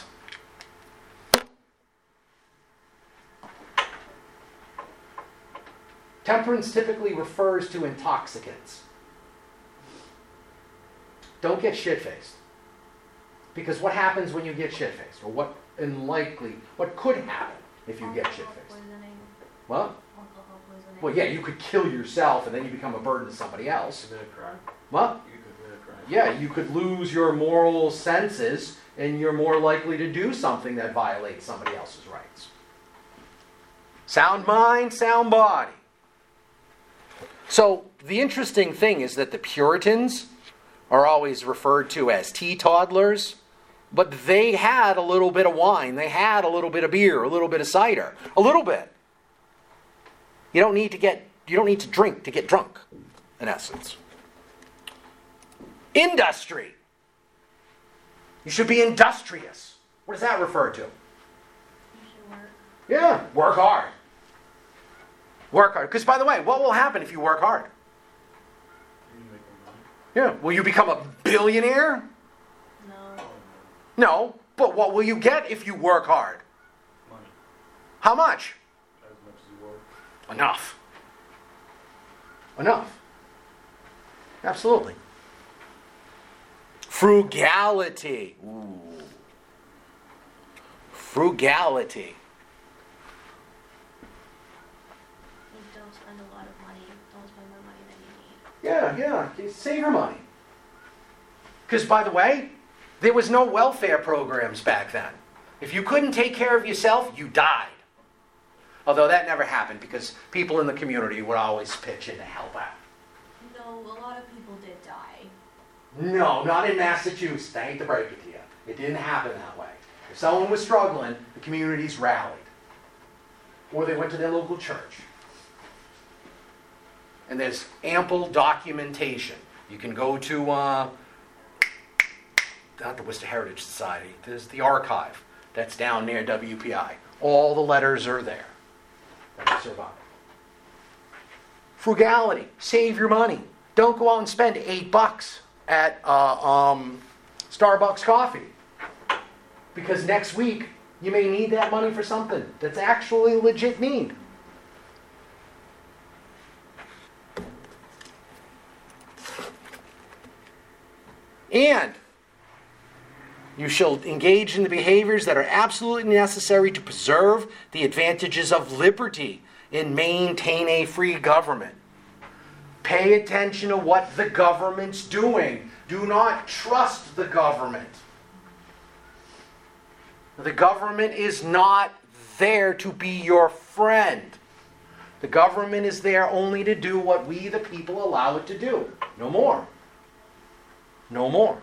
Temperance typically refers to intoxicants. Don't get shit-faced. Because what happens when you get shit-faced? Or what could happen if you get Alcohol shit-faced? poisoning. What? Alcohol poisoning. Well, yeah, you could kill yourself and then you become a burden to somebody else. Commit a crime. What? You could commit a crime. Yeah, you could lose your moral senses and you're more likely to do something that violates somebody else's rights. Sound mind, sound body. So the interesting thing is that the Puritans are always referred to as teetotalers, but they had a little bit of wine, they had a little bit of beer, a little bit of cider, a little bit. You don't need to drink to get drunk, in essence. Industry. You should be industrious. What does that refer to? You should work. Yeah, work hard. Work hard. Because, by the way, what will happen if you work hard? You make money. Yeah. Will you become a billionaire? No. No. But what will you get if you work hard? Money. How much? As much as you work. Enough. Enough. Absolutely. Frugality. Ooh. Frugality. Don't spend a lot of money. Don't spend more money than you need. Yeah. Save your money. Because, by the way, there was no welfare programs back then. If you couldn't take care of yourself, you died. Although that never happened because people in the community would always pitch in to help out. No, a lot of people did die. No, not in Massachusetts. I hate to break it to you. It didn't happen that way. If someone was struggling, the communities rallied. Or they went to their local church. And there's ample documentation. You can go to, not the Worcester Heritage Society, there's the archive that's down near WPI. All the letters are there that have survived. Frugality. Save your money. Don't go out and spend $8 at Starbucks coffee. Because next week, you may need that money for something that's actually a legit need. And you shall engage in the behaviors that are absolutely necessary to preserve the advantages of liberty and maintain a free government. Pay attention to what the government's doing. Do not trust the government. The government is not there to be your friend. The government is there only to do what we, the people, allow it to do. No more. No more.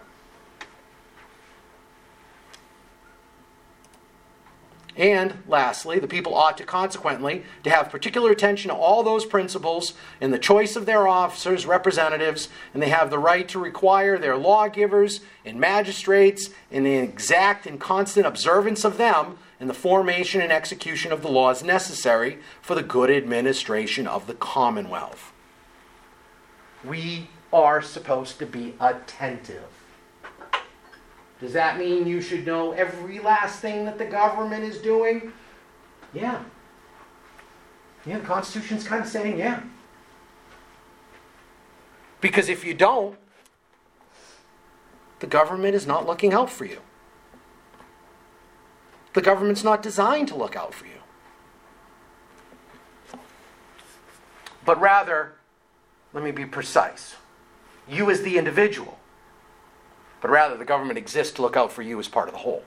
And lastly, the people ought to consequently to have particular attention to all those principles in the choice of their officers, representatives, and they have the right to require their lawgivers and magistrates in the exact and constant observance of them in the formation and execution of the laws necessary for the good administration of the Commonwealth. We are supposed to be attentive. Does that mean you should know every last thing that the government is doing? Yeah. Yeah, the Constitution's kind of saying yeah. Because if you don't, the government is not looking out for you. The government's not designed to look out for you. But rather, let me be precise. You as the individual. But rather, the government exists to look out for you as part of the whole.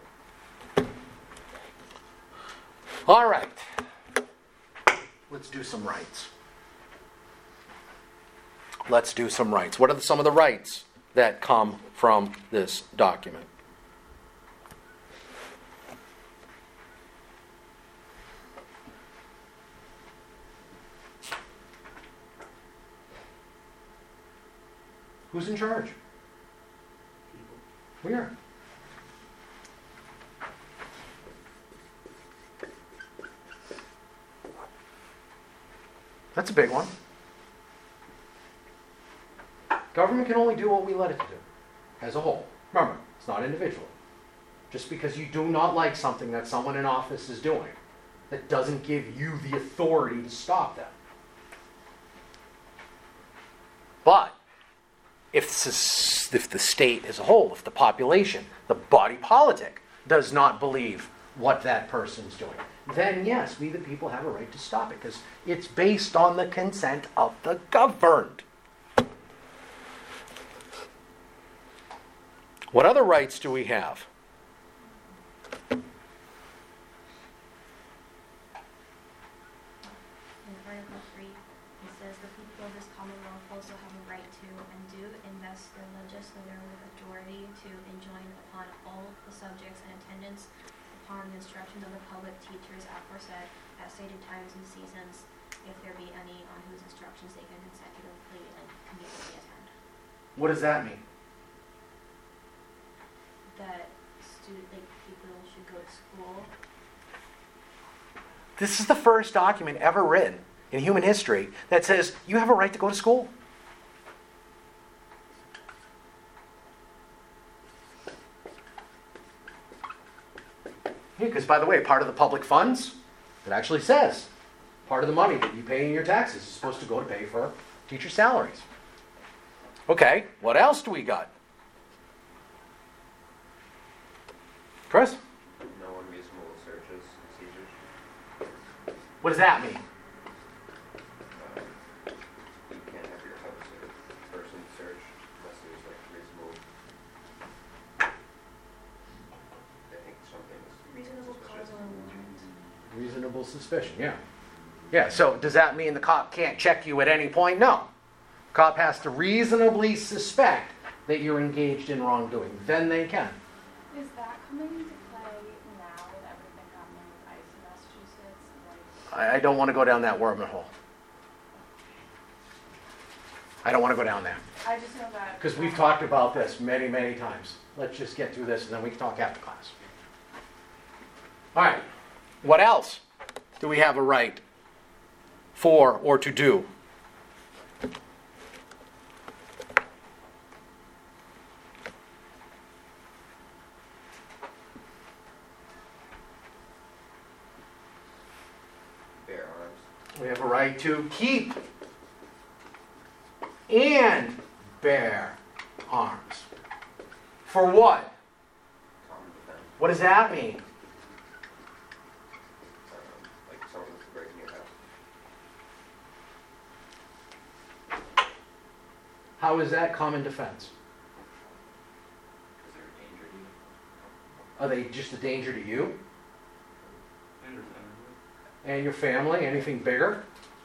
All right. Let's do some rights. Let's do some rights. What are some of the rights that come from this document? Who's in charge? We are. That's a big one. Government can only do what we let it do, as a whole. Remember, it's not individual. Just because you do not like something that someone in office is doing, that doesn't give you the authority to stop them. But if the state as a whole, if the population, the body politic, does not believe what that person's doing, then yes, we the people have a right to stop it, because it's based on the consent of the governed. What other rights do we have? of this Commonwealth also have a right to and do invest their legislature with authority to enjoin upon all the subjects and attendance upon the instruction of the public teachers aforesaid at stated times and seasons, if there be any on whose instructions they can consecutively and conveniently attend. What does that mean? That people should go to school. This is the first document ever written in human history that says you have a right to go to school. Because, by the way, part of the public funds, it actually says part of the money that you pay in your taxes is supposed to go to pay for teacher salaries. Okay, what else do we got? Chris? No unreasonable searches and seizures. What does that mean? You can't have your house or person searched unless there's like reasonable. I think something is Reasonable cause or warrant. Reasonable suspicion, yeah. Yeah, so does that mean the cop can't check you at any point? No. Cop has to reasonably suspect that you're engaged in wrongdoing. Then they can. Is that coming into play now with everything happening with ICE in Massachusetts? I don't want to go down that wormhole. I don't want to go down there. I just know that. Because we've talked about this many, many times. Let's just get through this and then we can talk after class. All right. What else do we have a right for or to do? bear arms. We have a right to keep and bear arms. For what? Common defense. What does that mean? Like someone was breaking your house. How is that common defense? Is there a danger to you? Are they just a danger to you Understandable. and your family? Anything bigger?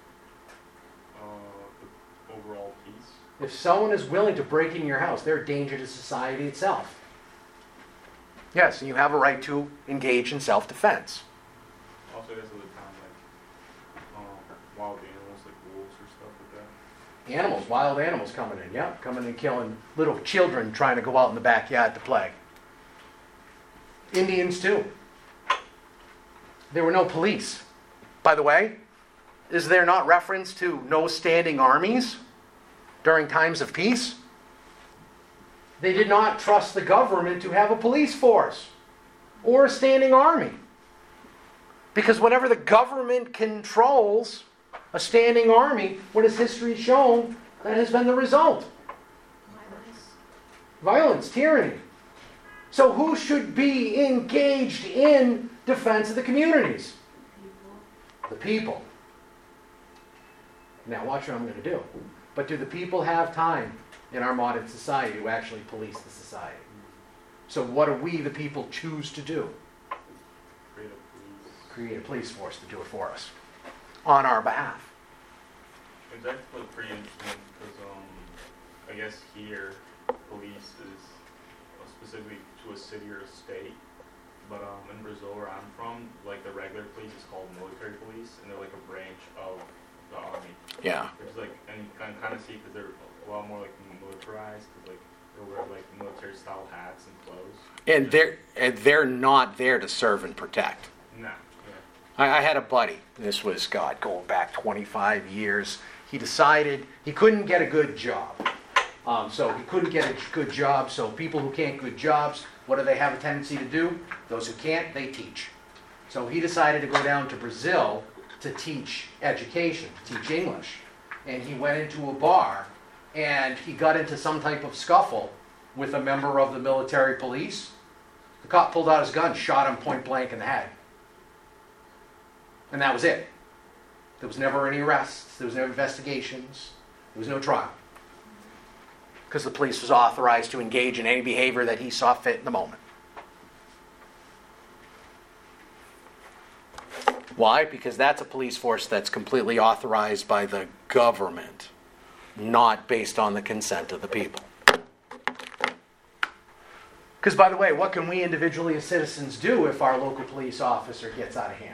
The overall piece. If someone is willing to break in your house, they're a danger to society itself. Yes, and you have a right to engage in self-defense. Also, I guess at the time, like wild animals, like wolves or stuff like that. Animals, wild animals coming in, yeah, coming and killing little children trying to go out in the backyard to play. Indians too. There were no police. By the way, is there not reference to no standing armies during times of peace? They did not trust the government to have a police force or a standing army. Because whenever the government controls a standing army, what has history shown that has been the result? Violence, tyranny. So who should be engaged in defense of the communities? The people. Now watch what I'm going to do. But do the people have time in our modern society to actually police the society? So what do we, the people, choose to do? Create a police. Create a police force to do it for us. On our behalf. It's actually pretty interesting because I guess here police is specifically to a city or a state, but in Brazil where I'm from, like the regular police is called military police, and they're like a branch of the army. Yeah. Which is like, and you can kind of see because they're a lot more like militarized, because like they wear like military style hats and clothes. And they're not there to serve and protect. No. Yeah. I had a buddy. This was, God, going back 25 years. He decided he couldn't get a good job. So he couldn't get a good job. So people who can't get good jobs, what do they have a tendency to do? Those who can't, they teach. So he decided to go down to Brazil to teach education, to teach English. And he went into a bar and he got into some type of scuffle with a member of the military police. The cop pulled out his gun, shot him point blank in the head. And that was it. There was never any arrests. There was no investigations. There was no trial. Because the police was authorized to engage in any behavior that he saw fit in the moment. Why? Because that's a police force that's completely authorized by the government. not based on the consent of the people. Because, by the way, what can we individually as citizens do if our local police officer gets out of hand?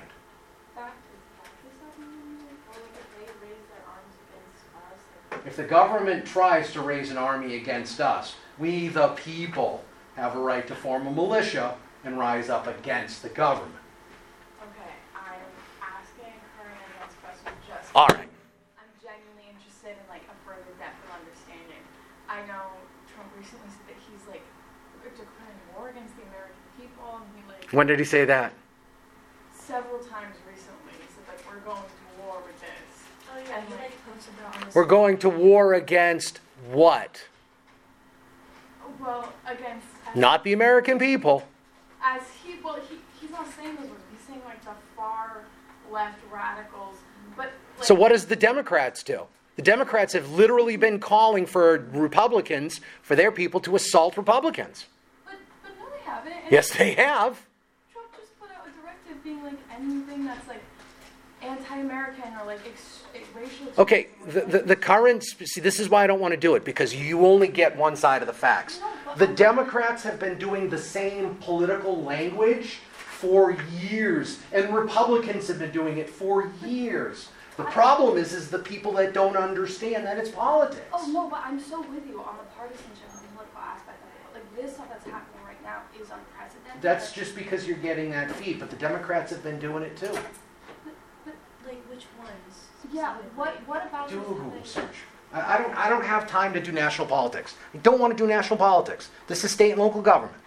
If the government tries to raise an army against us, we, the people, have a right to form a militia and rise up against the government. Okay, I'm asking her an advanced question just. All right. I'm genuinely interested in like a further depth of understanding. I know Trump recently said that he's like declaring war against the American people, and he like When did he say that? several times recently he said like we're going to war with this. Oh yeah, And, he like, like posted that on his. We're going to war against what? Well, against Not the American people. as he's not saying those words. He's saying like the far left radicals, but like, So what does the Democrats do? The Democrats have literally been calling for Republicans, for their people to assault Republicans. But no, they haven't. And Yes, they have. Trump just put out a directive being like anything that's like anti-American or like racial. Okay, the current, see, this is why I don't want to do it, because you only get one side of the facts. No, but The Democrats have been doing the same political language for years, and Republicans have been doing it for years. The problem is the people that don't understand that it's politics. Oh no, but I'm so with you on the partisanship and the political aspect of it. Like this stuff that's happening right now is unprecedented. That's just because you're getting that feed, but the Democrats have been doing it too. Like which ones? Yeah. specifically? What about Do a this Google thing- search. I don't have time to do national politics. I don't want to do national politics. This is state and local government.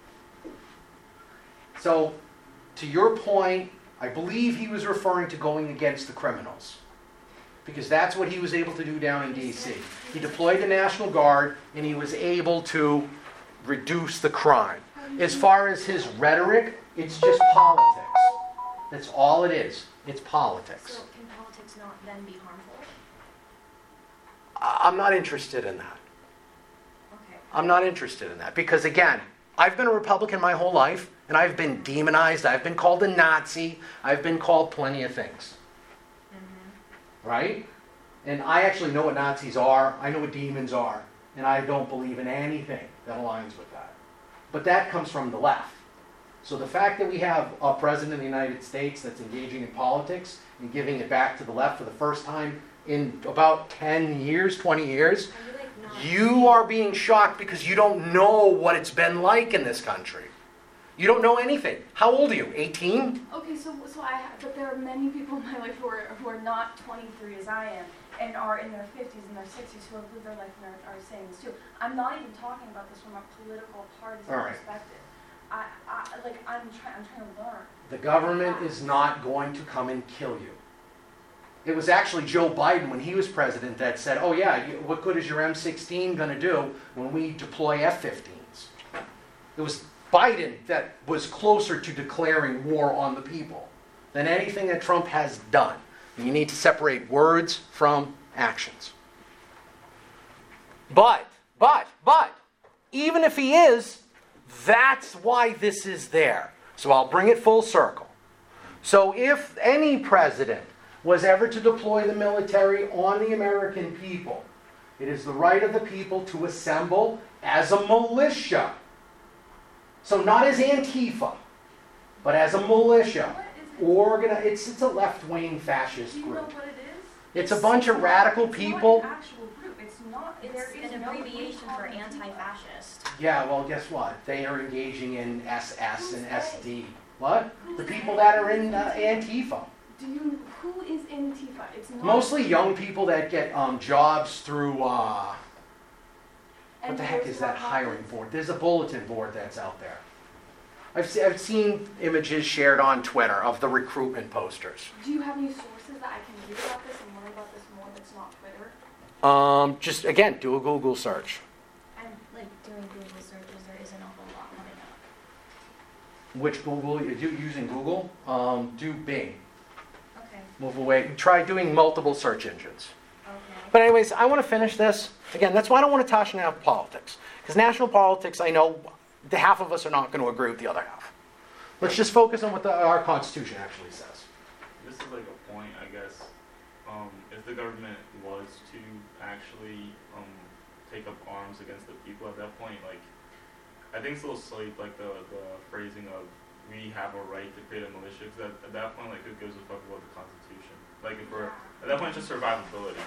So, to your point, I believe he was referring to going against the criminals. Because that's what he was able to do down in D.C. He deployed the National Guard and he was able to reduce the crime. As far as his rhetoric, it's just politics. That's all it is. It's politics. So can politics not then be harmful? I'm not interested in that. Okay. I'm not interested in that because, again, I've been a Republican my whole life, and I've been demonized. I've been called a Nazi. I've been called plenty of things. Right? And I actually know what Nazis are. I know what demons are. And I don't believe in anything that aligns with that. But that comes from the left. So the fact that we have a president of the United States that's engaging in politics and giving it back to the left for the first time in about 10 years, 20 years, Are you like not? you are being shocked because you don't know what it's been like in this country. You don't know anything. How old are you? 18? Okay, but there are many people in my life who are not 23 as I am and are in their 50s and their 60s who have lived their life and are saying this too. I'm not even talking about this from a political partisan All right. perspective. I'm trying to learn. The government is not going to come and kill you. It was actually Joe Biden when he was president that said, oh yeah, what good is your M16 going to do when we deploy F-15s? It was Biden that was closer to declaring war on the people than anything that Trump has done. And you need to separate words from actions. But, even if he is, that's why this is there. So I'll bring it full circle. So if any president was ever to deploy the military on the American people, it is the right of the people to assemble as a militia. So not as Antifa, but as a militia. What is it? It's a left-wing fascist Do you know group. what it is? It's a bunch of radical people. It's not an actual group. It's not. there It's is an no abbreviation group for called Antifa. anti-fascist. Yeah, well, guess what? They are engaging in SS Who's and they? SD. What? Who's The they? people that are in Antifa. Who is Antifa? It's not. Mostly young people that get jobs through, what And the heck there's is that not hiring pockets. board? There's a bulletin board that's out there. I've seen images shared on Twitter of the recruitment posters. Do you have any sources that I can read about this and learn about this more that's not Twitter? Just, again, do a Google search. And like doing Google searches, there isn't a whole lot coming up. Which Google? You do using Google? Do Bing. Okay. Move away. Try doing multiple search engines. Okay. But anyways, I want to finish this. Again, that's why I don't want to touch national politics. Because national politics, I know the half of us are not going to agree with the other half. Let's just focus on what our Constitution actually says. This is like a point, I guess. If the government was to actually take up arms against the people at that point, like, I think it's a little silly, like the phrasing of we have a right to create a militia, because at that point, like, who gives a fuck about the Constitution? Like, if we're at that point, it's just survivability.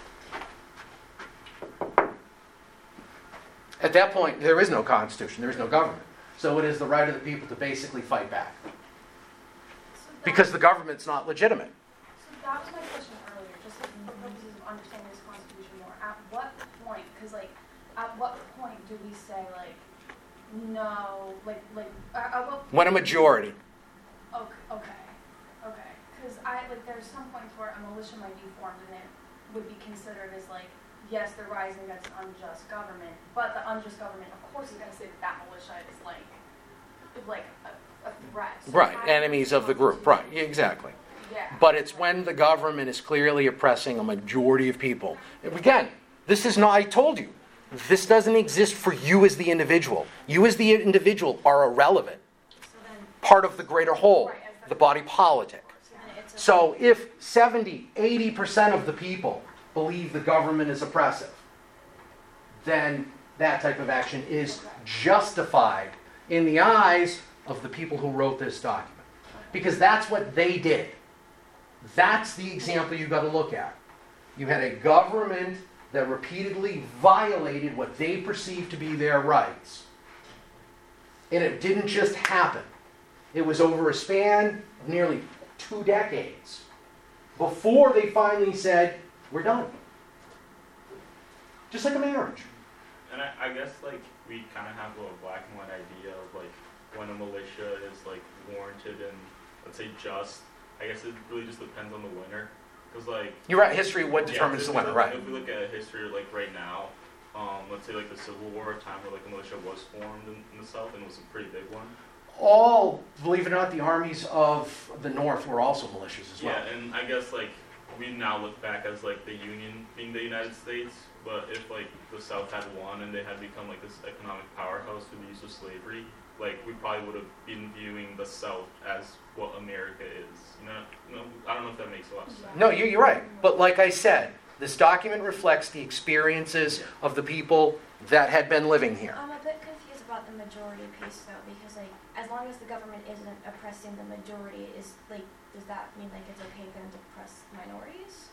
At that point, there is no constitution, there is no government. So it is the right of the people to basically fight back. Because the government's not legitimate. So that was my question earlier, just like for purposes of understanding this Constitution more. At what point, because like, at what point do we say like, no, at what point? When a majority. Okay. Because there's some points where a militia might be formed and it would be considered as like, yes, they're rising against an unjust government, but the unjust government, of course, is going to say that that militia is like a threat. So Right, enemies of the group. Right, exactly. Yeah. But it's when the government is clearly oppressing a majority of people. Again, this is not, I told you, this doesn't exist for you as the individual. You as the individual are irrelevant. So then, Part of the greater whole, the body politic. so then it's a, So if 70, 80% of the people believe the government is oppressive, then that type of action is justified in the eyes of the people who wrote this document. Because that's what they did. That's the example you've got to look at. You had a government that repeatedly violated what they perceived to be their rights. And it didn't just happen. It was over a span of nearly 2 decades before they finally said, we're done. Just like a marriage. And I guess, like, we kind of have a black and white idea of, like, when a militia is, like, warranted and, let's say, just. I guess it really just depends on the winner. Because, like... You're right, history what yeah, determines the winner, right. If we look at history, like, right now, let's say, like, the Civil War, a time where, like, a militia was formed in the South, and it was a pretty big one. All, believe it or not, the armies of the North were also militias as well. Yeah, and I guess, like, we now look back as, like, the Union being the United States, but if, like, the South had won and they had become, like, this economic powerhouse through the use of slavery, like, we probably would have been viewing the South as what America is. You know, I don't know if that makes a lot of sense. No, you're right. But like I said, this document reflects the experiences of the people that had been living here. I'm a bit confused about the majority piece though, because like, as long as the government isn't oppressing the majority, is like, does that mean like it's okay for them to oppress minorities?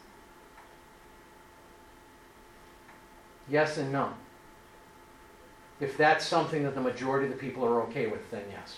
Yes and no. If that's something that the majority of the people are okay with, then yes.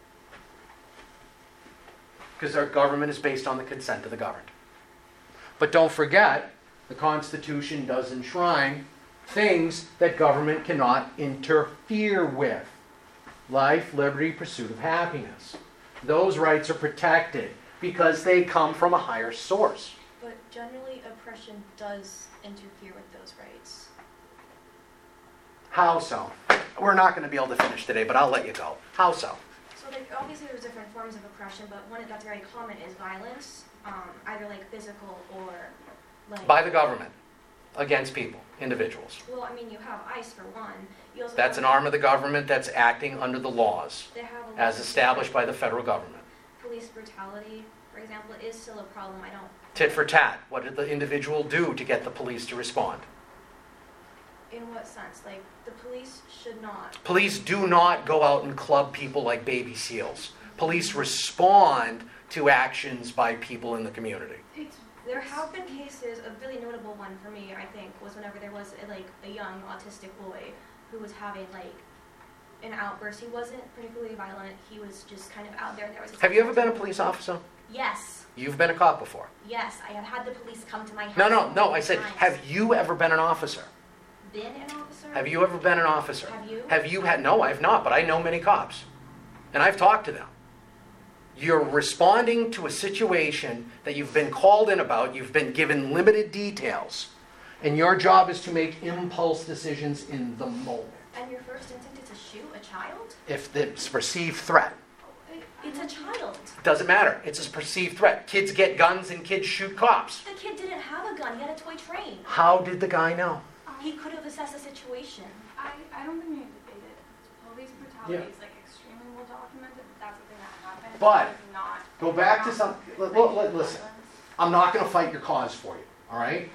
Because our government is based on the consent of the governed. But don't forget, the Constitution does enshrine things that government cannot interfere with. Life, liberty, pursuit of happiness. Those rights are protected because they come from a higher source. But generally oppression does interfere with those rights. How so? We're not going to be able to finish today, but I'll let you go. How so? So like, obviously there's different forms of oppression, but one that's very common is violence, either like physical or like... By the government. Against people, individuals. Well, I mean, you have ICE for one. You also That's have, an arm of the government that's acting under the laws they have a lot as of established by the federal government. police brutality, for example, is still a problem. I don't... Tit for tat. What did the individual do to get the police to respond? In what sense? Like, the police should not... Police do not go out and club people like baby seals. Police respond to actions by people in the community. There have been cases, a really notable one for me, I think, was whenever there was a young autistic boy who was having like an outburst. He wasn't particularly violent. He was just kind of out there. And there was Have you ever been a police officer? Yes. You've been a cop before. Yes, I have had the police come to my house. No. I said, times. have you ever been an officer? Been an officer? Have you ever been an officer? Have you? Have you had? No, I've not, but I know many cops. And I've talked to them. You're responding to a situation that you've been called in about, you've been given limited details, and your job is to make impulse decisions in the moment. And your first instinct is to shoot a child? If it's a perceived threat. It's a child. Doesn't matter. It's a perceived threat. Kids get guns and kids shoot cops. The kid didn't have a gun. He had a toy train. How did the guy know? He could have assessed the situation. I don't think we need to debate it. Police brutality Yeah. is like extremely well documented. That's something that happened. But It's not. Go back to some. Listen, I'm not going to fight your cause for you, all right?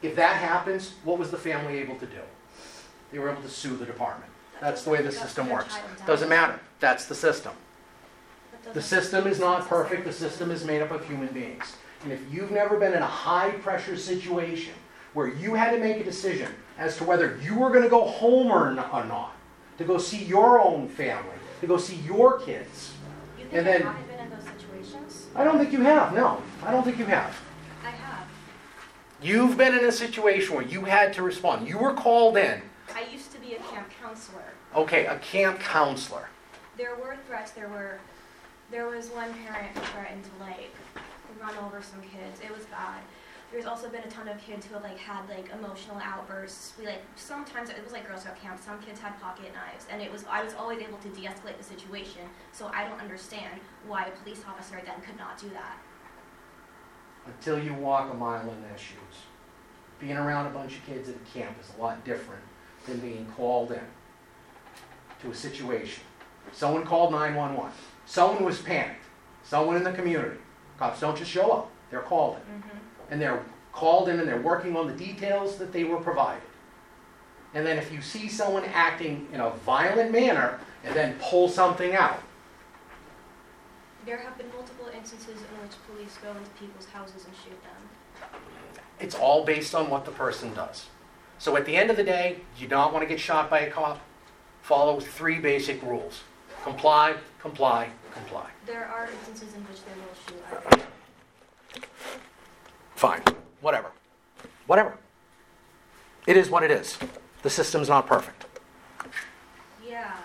If that happens, what was the family able to do? They were able to sue the department. That's the way the system works. Doesn't matter. That's the system. The system is not perfect. The system is made up of human beings. And if you've never been in a high-pressure situation where you had to make a decision as to whether you were going to go home or not, to go see your own family, to go see your kids, You and think I then... haven't been in those situations? I don't think you have, no. I don't think you have. I have. You've been in a situation where you had to respond. You were called in. I used to be a camp counselor. Okay, a camp counselor. There were threats. There was one parent who threatened to run over some kids. It was bad. There's also been a ton of kids who have had emotional outbursts. Sometimes it was Girl Scout camp. Some kids had pocket knives, and I was always able to de-escalate the situation. So I don't understand why a police officer then could not do that. Until you walk a mile in their shoes. Being around a bunch of kids at a camp is a lot different than being called in to a situation. Someone called 911. Someone was panicked. Someone in the community. Cops don't just show up. They're called in. Mm-hmm. And they're called in and they're working on the details that they were provided. And then if you see someone acting in a violent manner and then pull something out. There have been multiple instances in which police go into people's houses and shoot them. It's all based on what the person does. So at the end of the day, you don't want to get shot by a cop. Follow 3 basic rules. Comply, comply, comply. There are instances in which they will shoot at you. Fine. Whatever. Whatever. It is what it is. The system's not perfect. Yeah.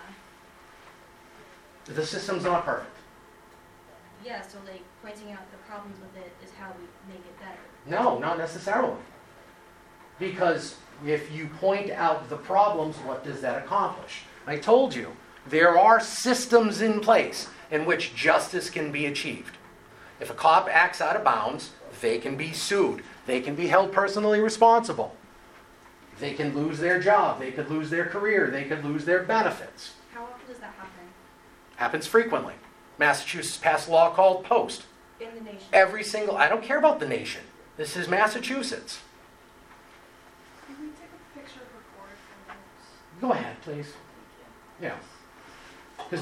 The system's not perfect. Yeah, so pointing out the problems with it is how we make it better. No, not necessarily. Because if you point out the problems, what does that accomplish? I told you, there are systems in place in which justice can be achieved. If a cop acts out of bounds, they can be sued. They can be held personally responsible. They can lose their job. They could lose their career. They could lose their benefits. How often does that happen? Happens frequently. Massachusetts passed a law called Post. In the nation? I don't care about the nation. This is Massachusetts. Can we take a picture of record for notes? Go ahead, please. Thank you. Yeah. 'Cause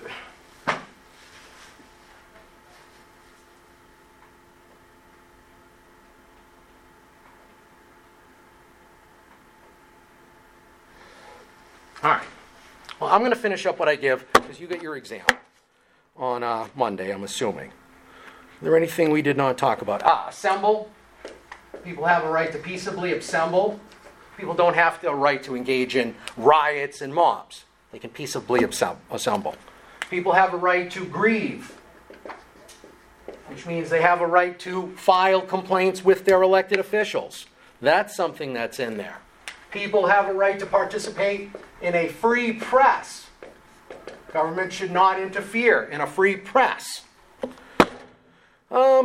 all right. Well, I'm going to finish up what I give because you get your exam on Monday, I'm assuming. Is there anything we did not talk about? Assemble. People have a right to peaceably assemble. People don't have the right to engage in riots and mobs. They can peaceably assemble. People have a right to grieve, which means they have a right to file complaints with their elected officials. That's something that's in there. People have a right to participate in a free press. Government should not interfere in a free press. I'm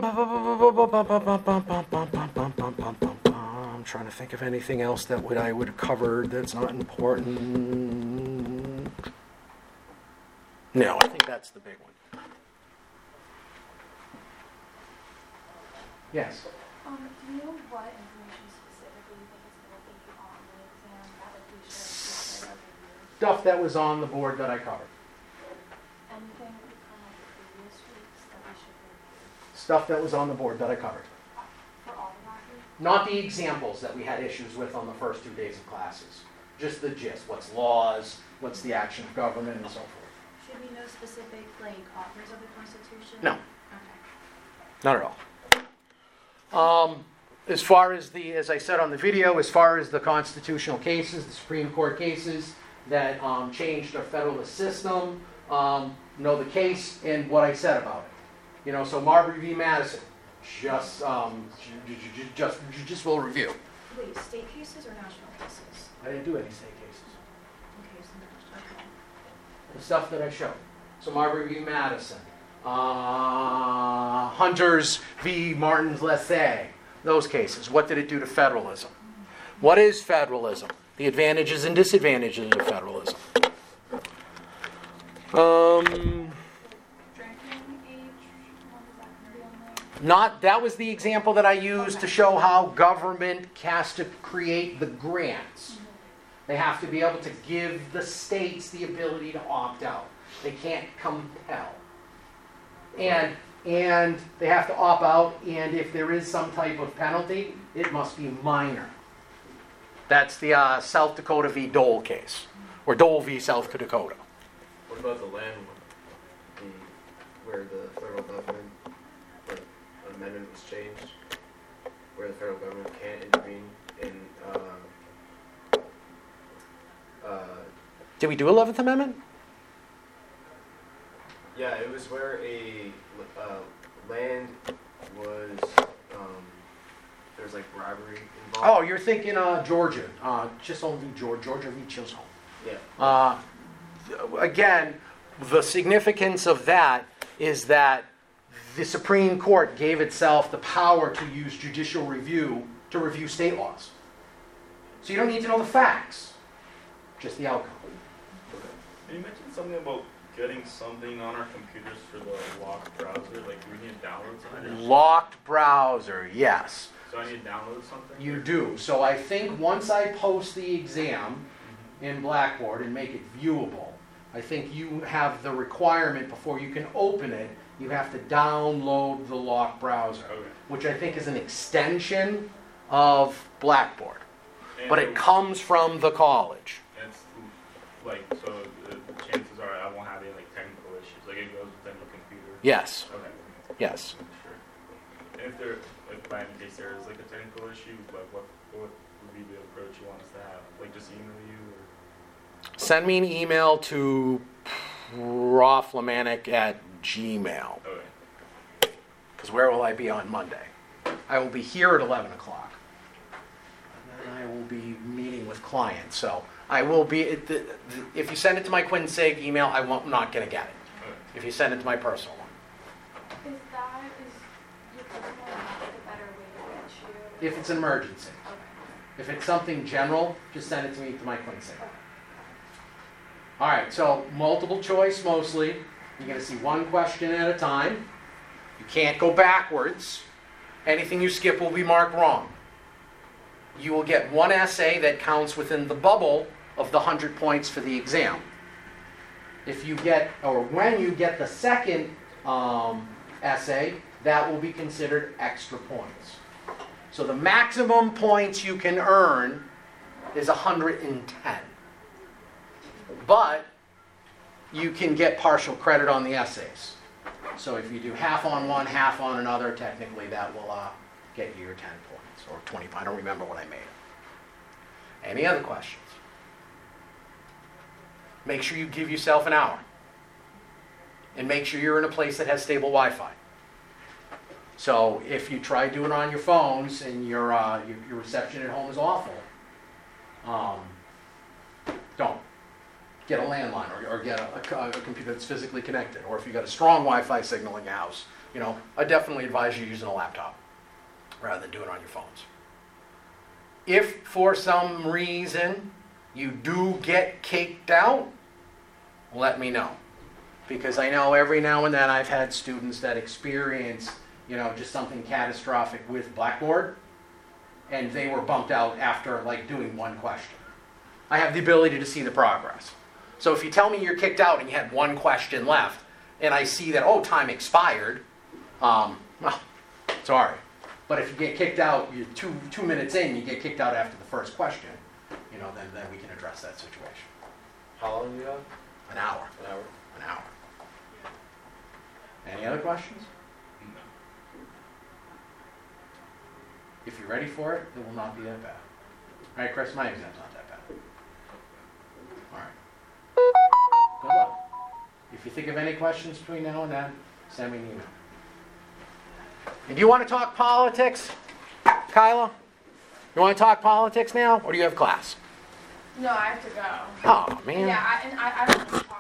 trying to think of anything else that I would have covered that's not important. No, I think that's the big one. Yes? Do you know what information specifically you think is going to be on the exam that we should consider every year? Stuff that was on the board that I covered. Anything from previous weeks that we should review Stuff that was on the board that I covered. for all the classes? Not the examples that we had issues with on the first 2 days of classes. Just the gist. What's laws, what's the action of government, and so forth. Should we know specific authors of the Constitution? No. Okay. Not at all. As far as as I said on the video, as far as the constitutional cases, the Supreme Court cases that changed our federalist system, know the case and what I said about it. So Marbury v. Madison, just will review. Wait, state cases or national cases? I didn't do any state cases. Okay, so national. Okay. The stuff that I showed. So Marbury v. Madison, Hunters v. Martin's Lessay, those cases. What did it do to federalism? What is federalism? The advantages and disadvantages of federalism. Drinking age, when is that going to be on That was the example that I used to show how government has to create the grants. They have to be able to give the states the ability to opt out. They can't compel. And they have to opt out, and if there is some type of penalty, it must be minor. That's the South Dakota v. Dole case, or Dole v. South Dakota. What about the land where the federal government, the amendment was changed, where the federal government can't intervene in, Did we do 11th Amendment? yeah, it was where a land was, there was like bribery Oh, involved. you're thinking Georgia. Chisholm v. Georgia v. Chisholm. Yeah. Again, the significance of that is that the Supreme Court gave itself the power to use judicial review to review state laws. So you don't need to know the facts, just the outcome. You mentioned something about getting something on our computers for the locked browser, like we need to download something. Locked browser, yes. So I need to download something? You do. So I think once I post the exam in Blackboard and make it viewable, I think you have the requirement before you can open it, you have to download the locked browser, Okay. which I think is an extension of Blackboard. And But it comes from the college. it's like, so the chances are I won't have any like technical issues. Like it goes with any computer. Yes, Okay. yes. Sure. And if there, like by any case there is like a technical issue, like what would be the approach you want us to have? Like just email you or? Send me an email to proflamanik@gmail. Okay. Because where will I be on Monday? I will be here at 11 o'clock. And then I will be meeting with clients. So I will be, if you send it to my Quinsig email, I'm not going to get it. Okay. If you send it to my personal one. Is your personal not a better way to reach you? If it's an emergency. Okay. If it's something general, just send it to me to my Quinsig. All right, so multiple choice mostly. You're going to see one question at a time. You can't go backwards. Anything you skip will be marked wrong. You will get one essay that counts within the bubble of the 100 points for the exam. If you get, or when you get the second essay, that will be considered extra points. So the maximum points you can earn is 110. But you can get partial credit on the essays. So if you do half on one, half on another, technically that will get you your 10 points, or 20. I don't remember what I made. Any other questions? Make sure you give yourself an hour. And make sure you're in a place that has stable Wi-Fi. So if you try doing it on your phones and your reception at home is awful, don't. Get a landline or get a computer that's physically connected. Or if you've got a strong Wi-Fi signal in your house, I definitely advise you using a laptop rather than doing it on your phones. If for some reason you do get kicked out, let me know. Because I know every now and then I've had students that experience, just something catastrophic with Blackboard, and they were bumped out after doing one question. I have the ability to see the progress. So if you tell me you're kicked out and you had one question left, and I see that, time expired, well, sorry. But if you get kicked out, you're 2 minutes in, you get kicked out after the first question, then we can address that situation. How long do you have? An hour. An hour. An hour. Any other questions? No. If you're ready for it, it will not be that bad. All right, Chris, my exam's not that bad. All right. Good luck. If you think of any questions between now and then, send me an email. And do you want to talk politics, Kyla? You want to talk politics now, or do you have class? No, I have to go. Oh, man. Yeah, I don't want to talk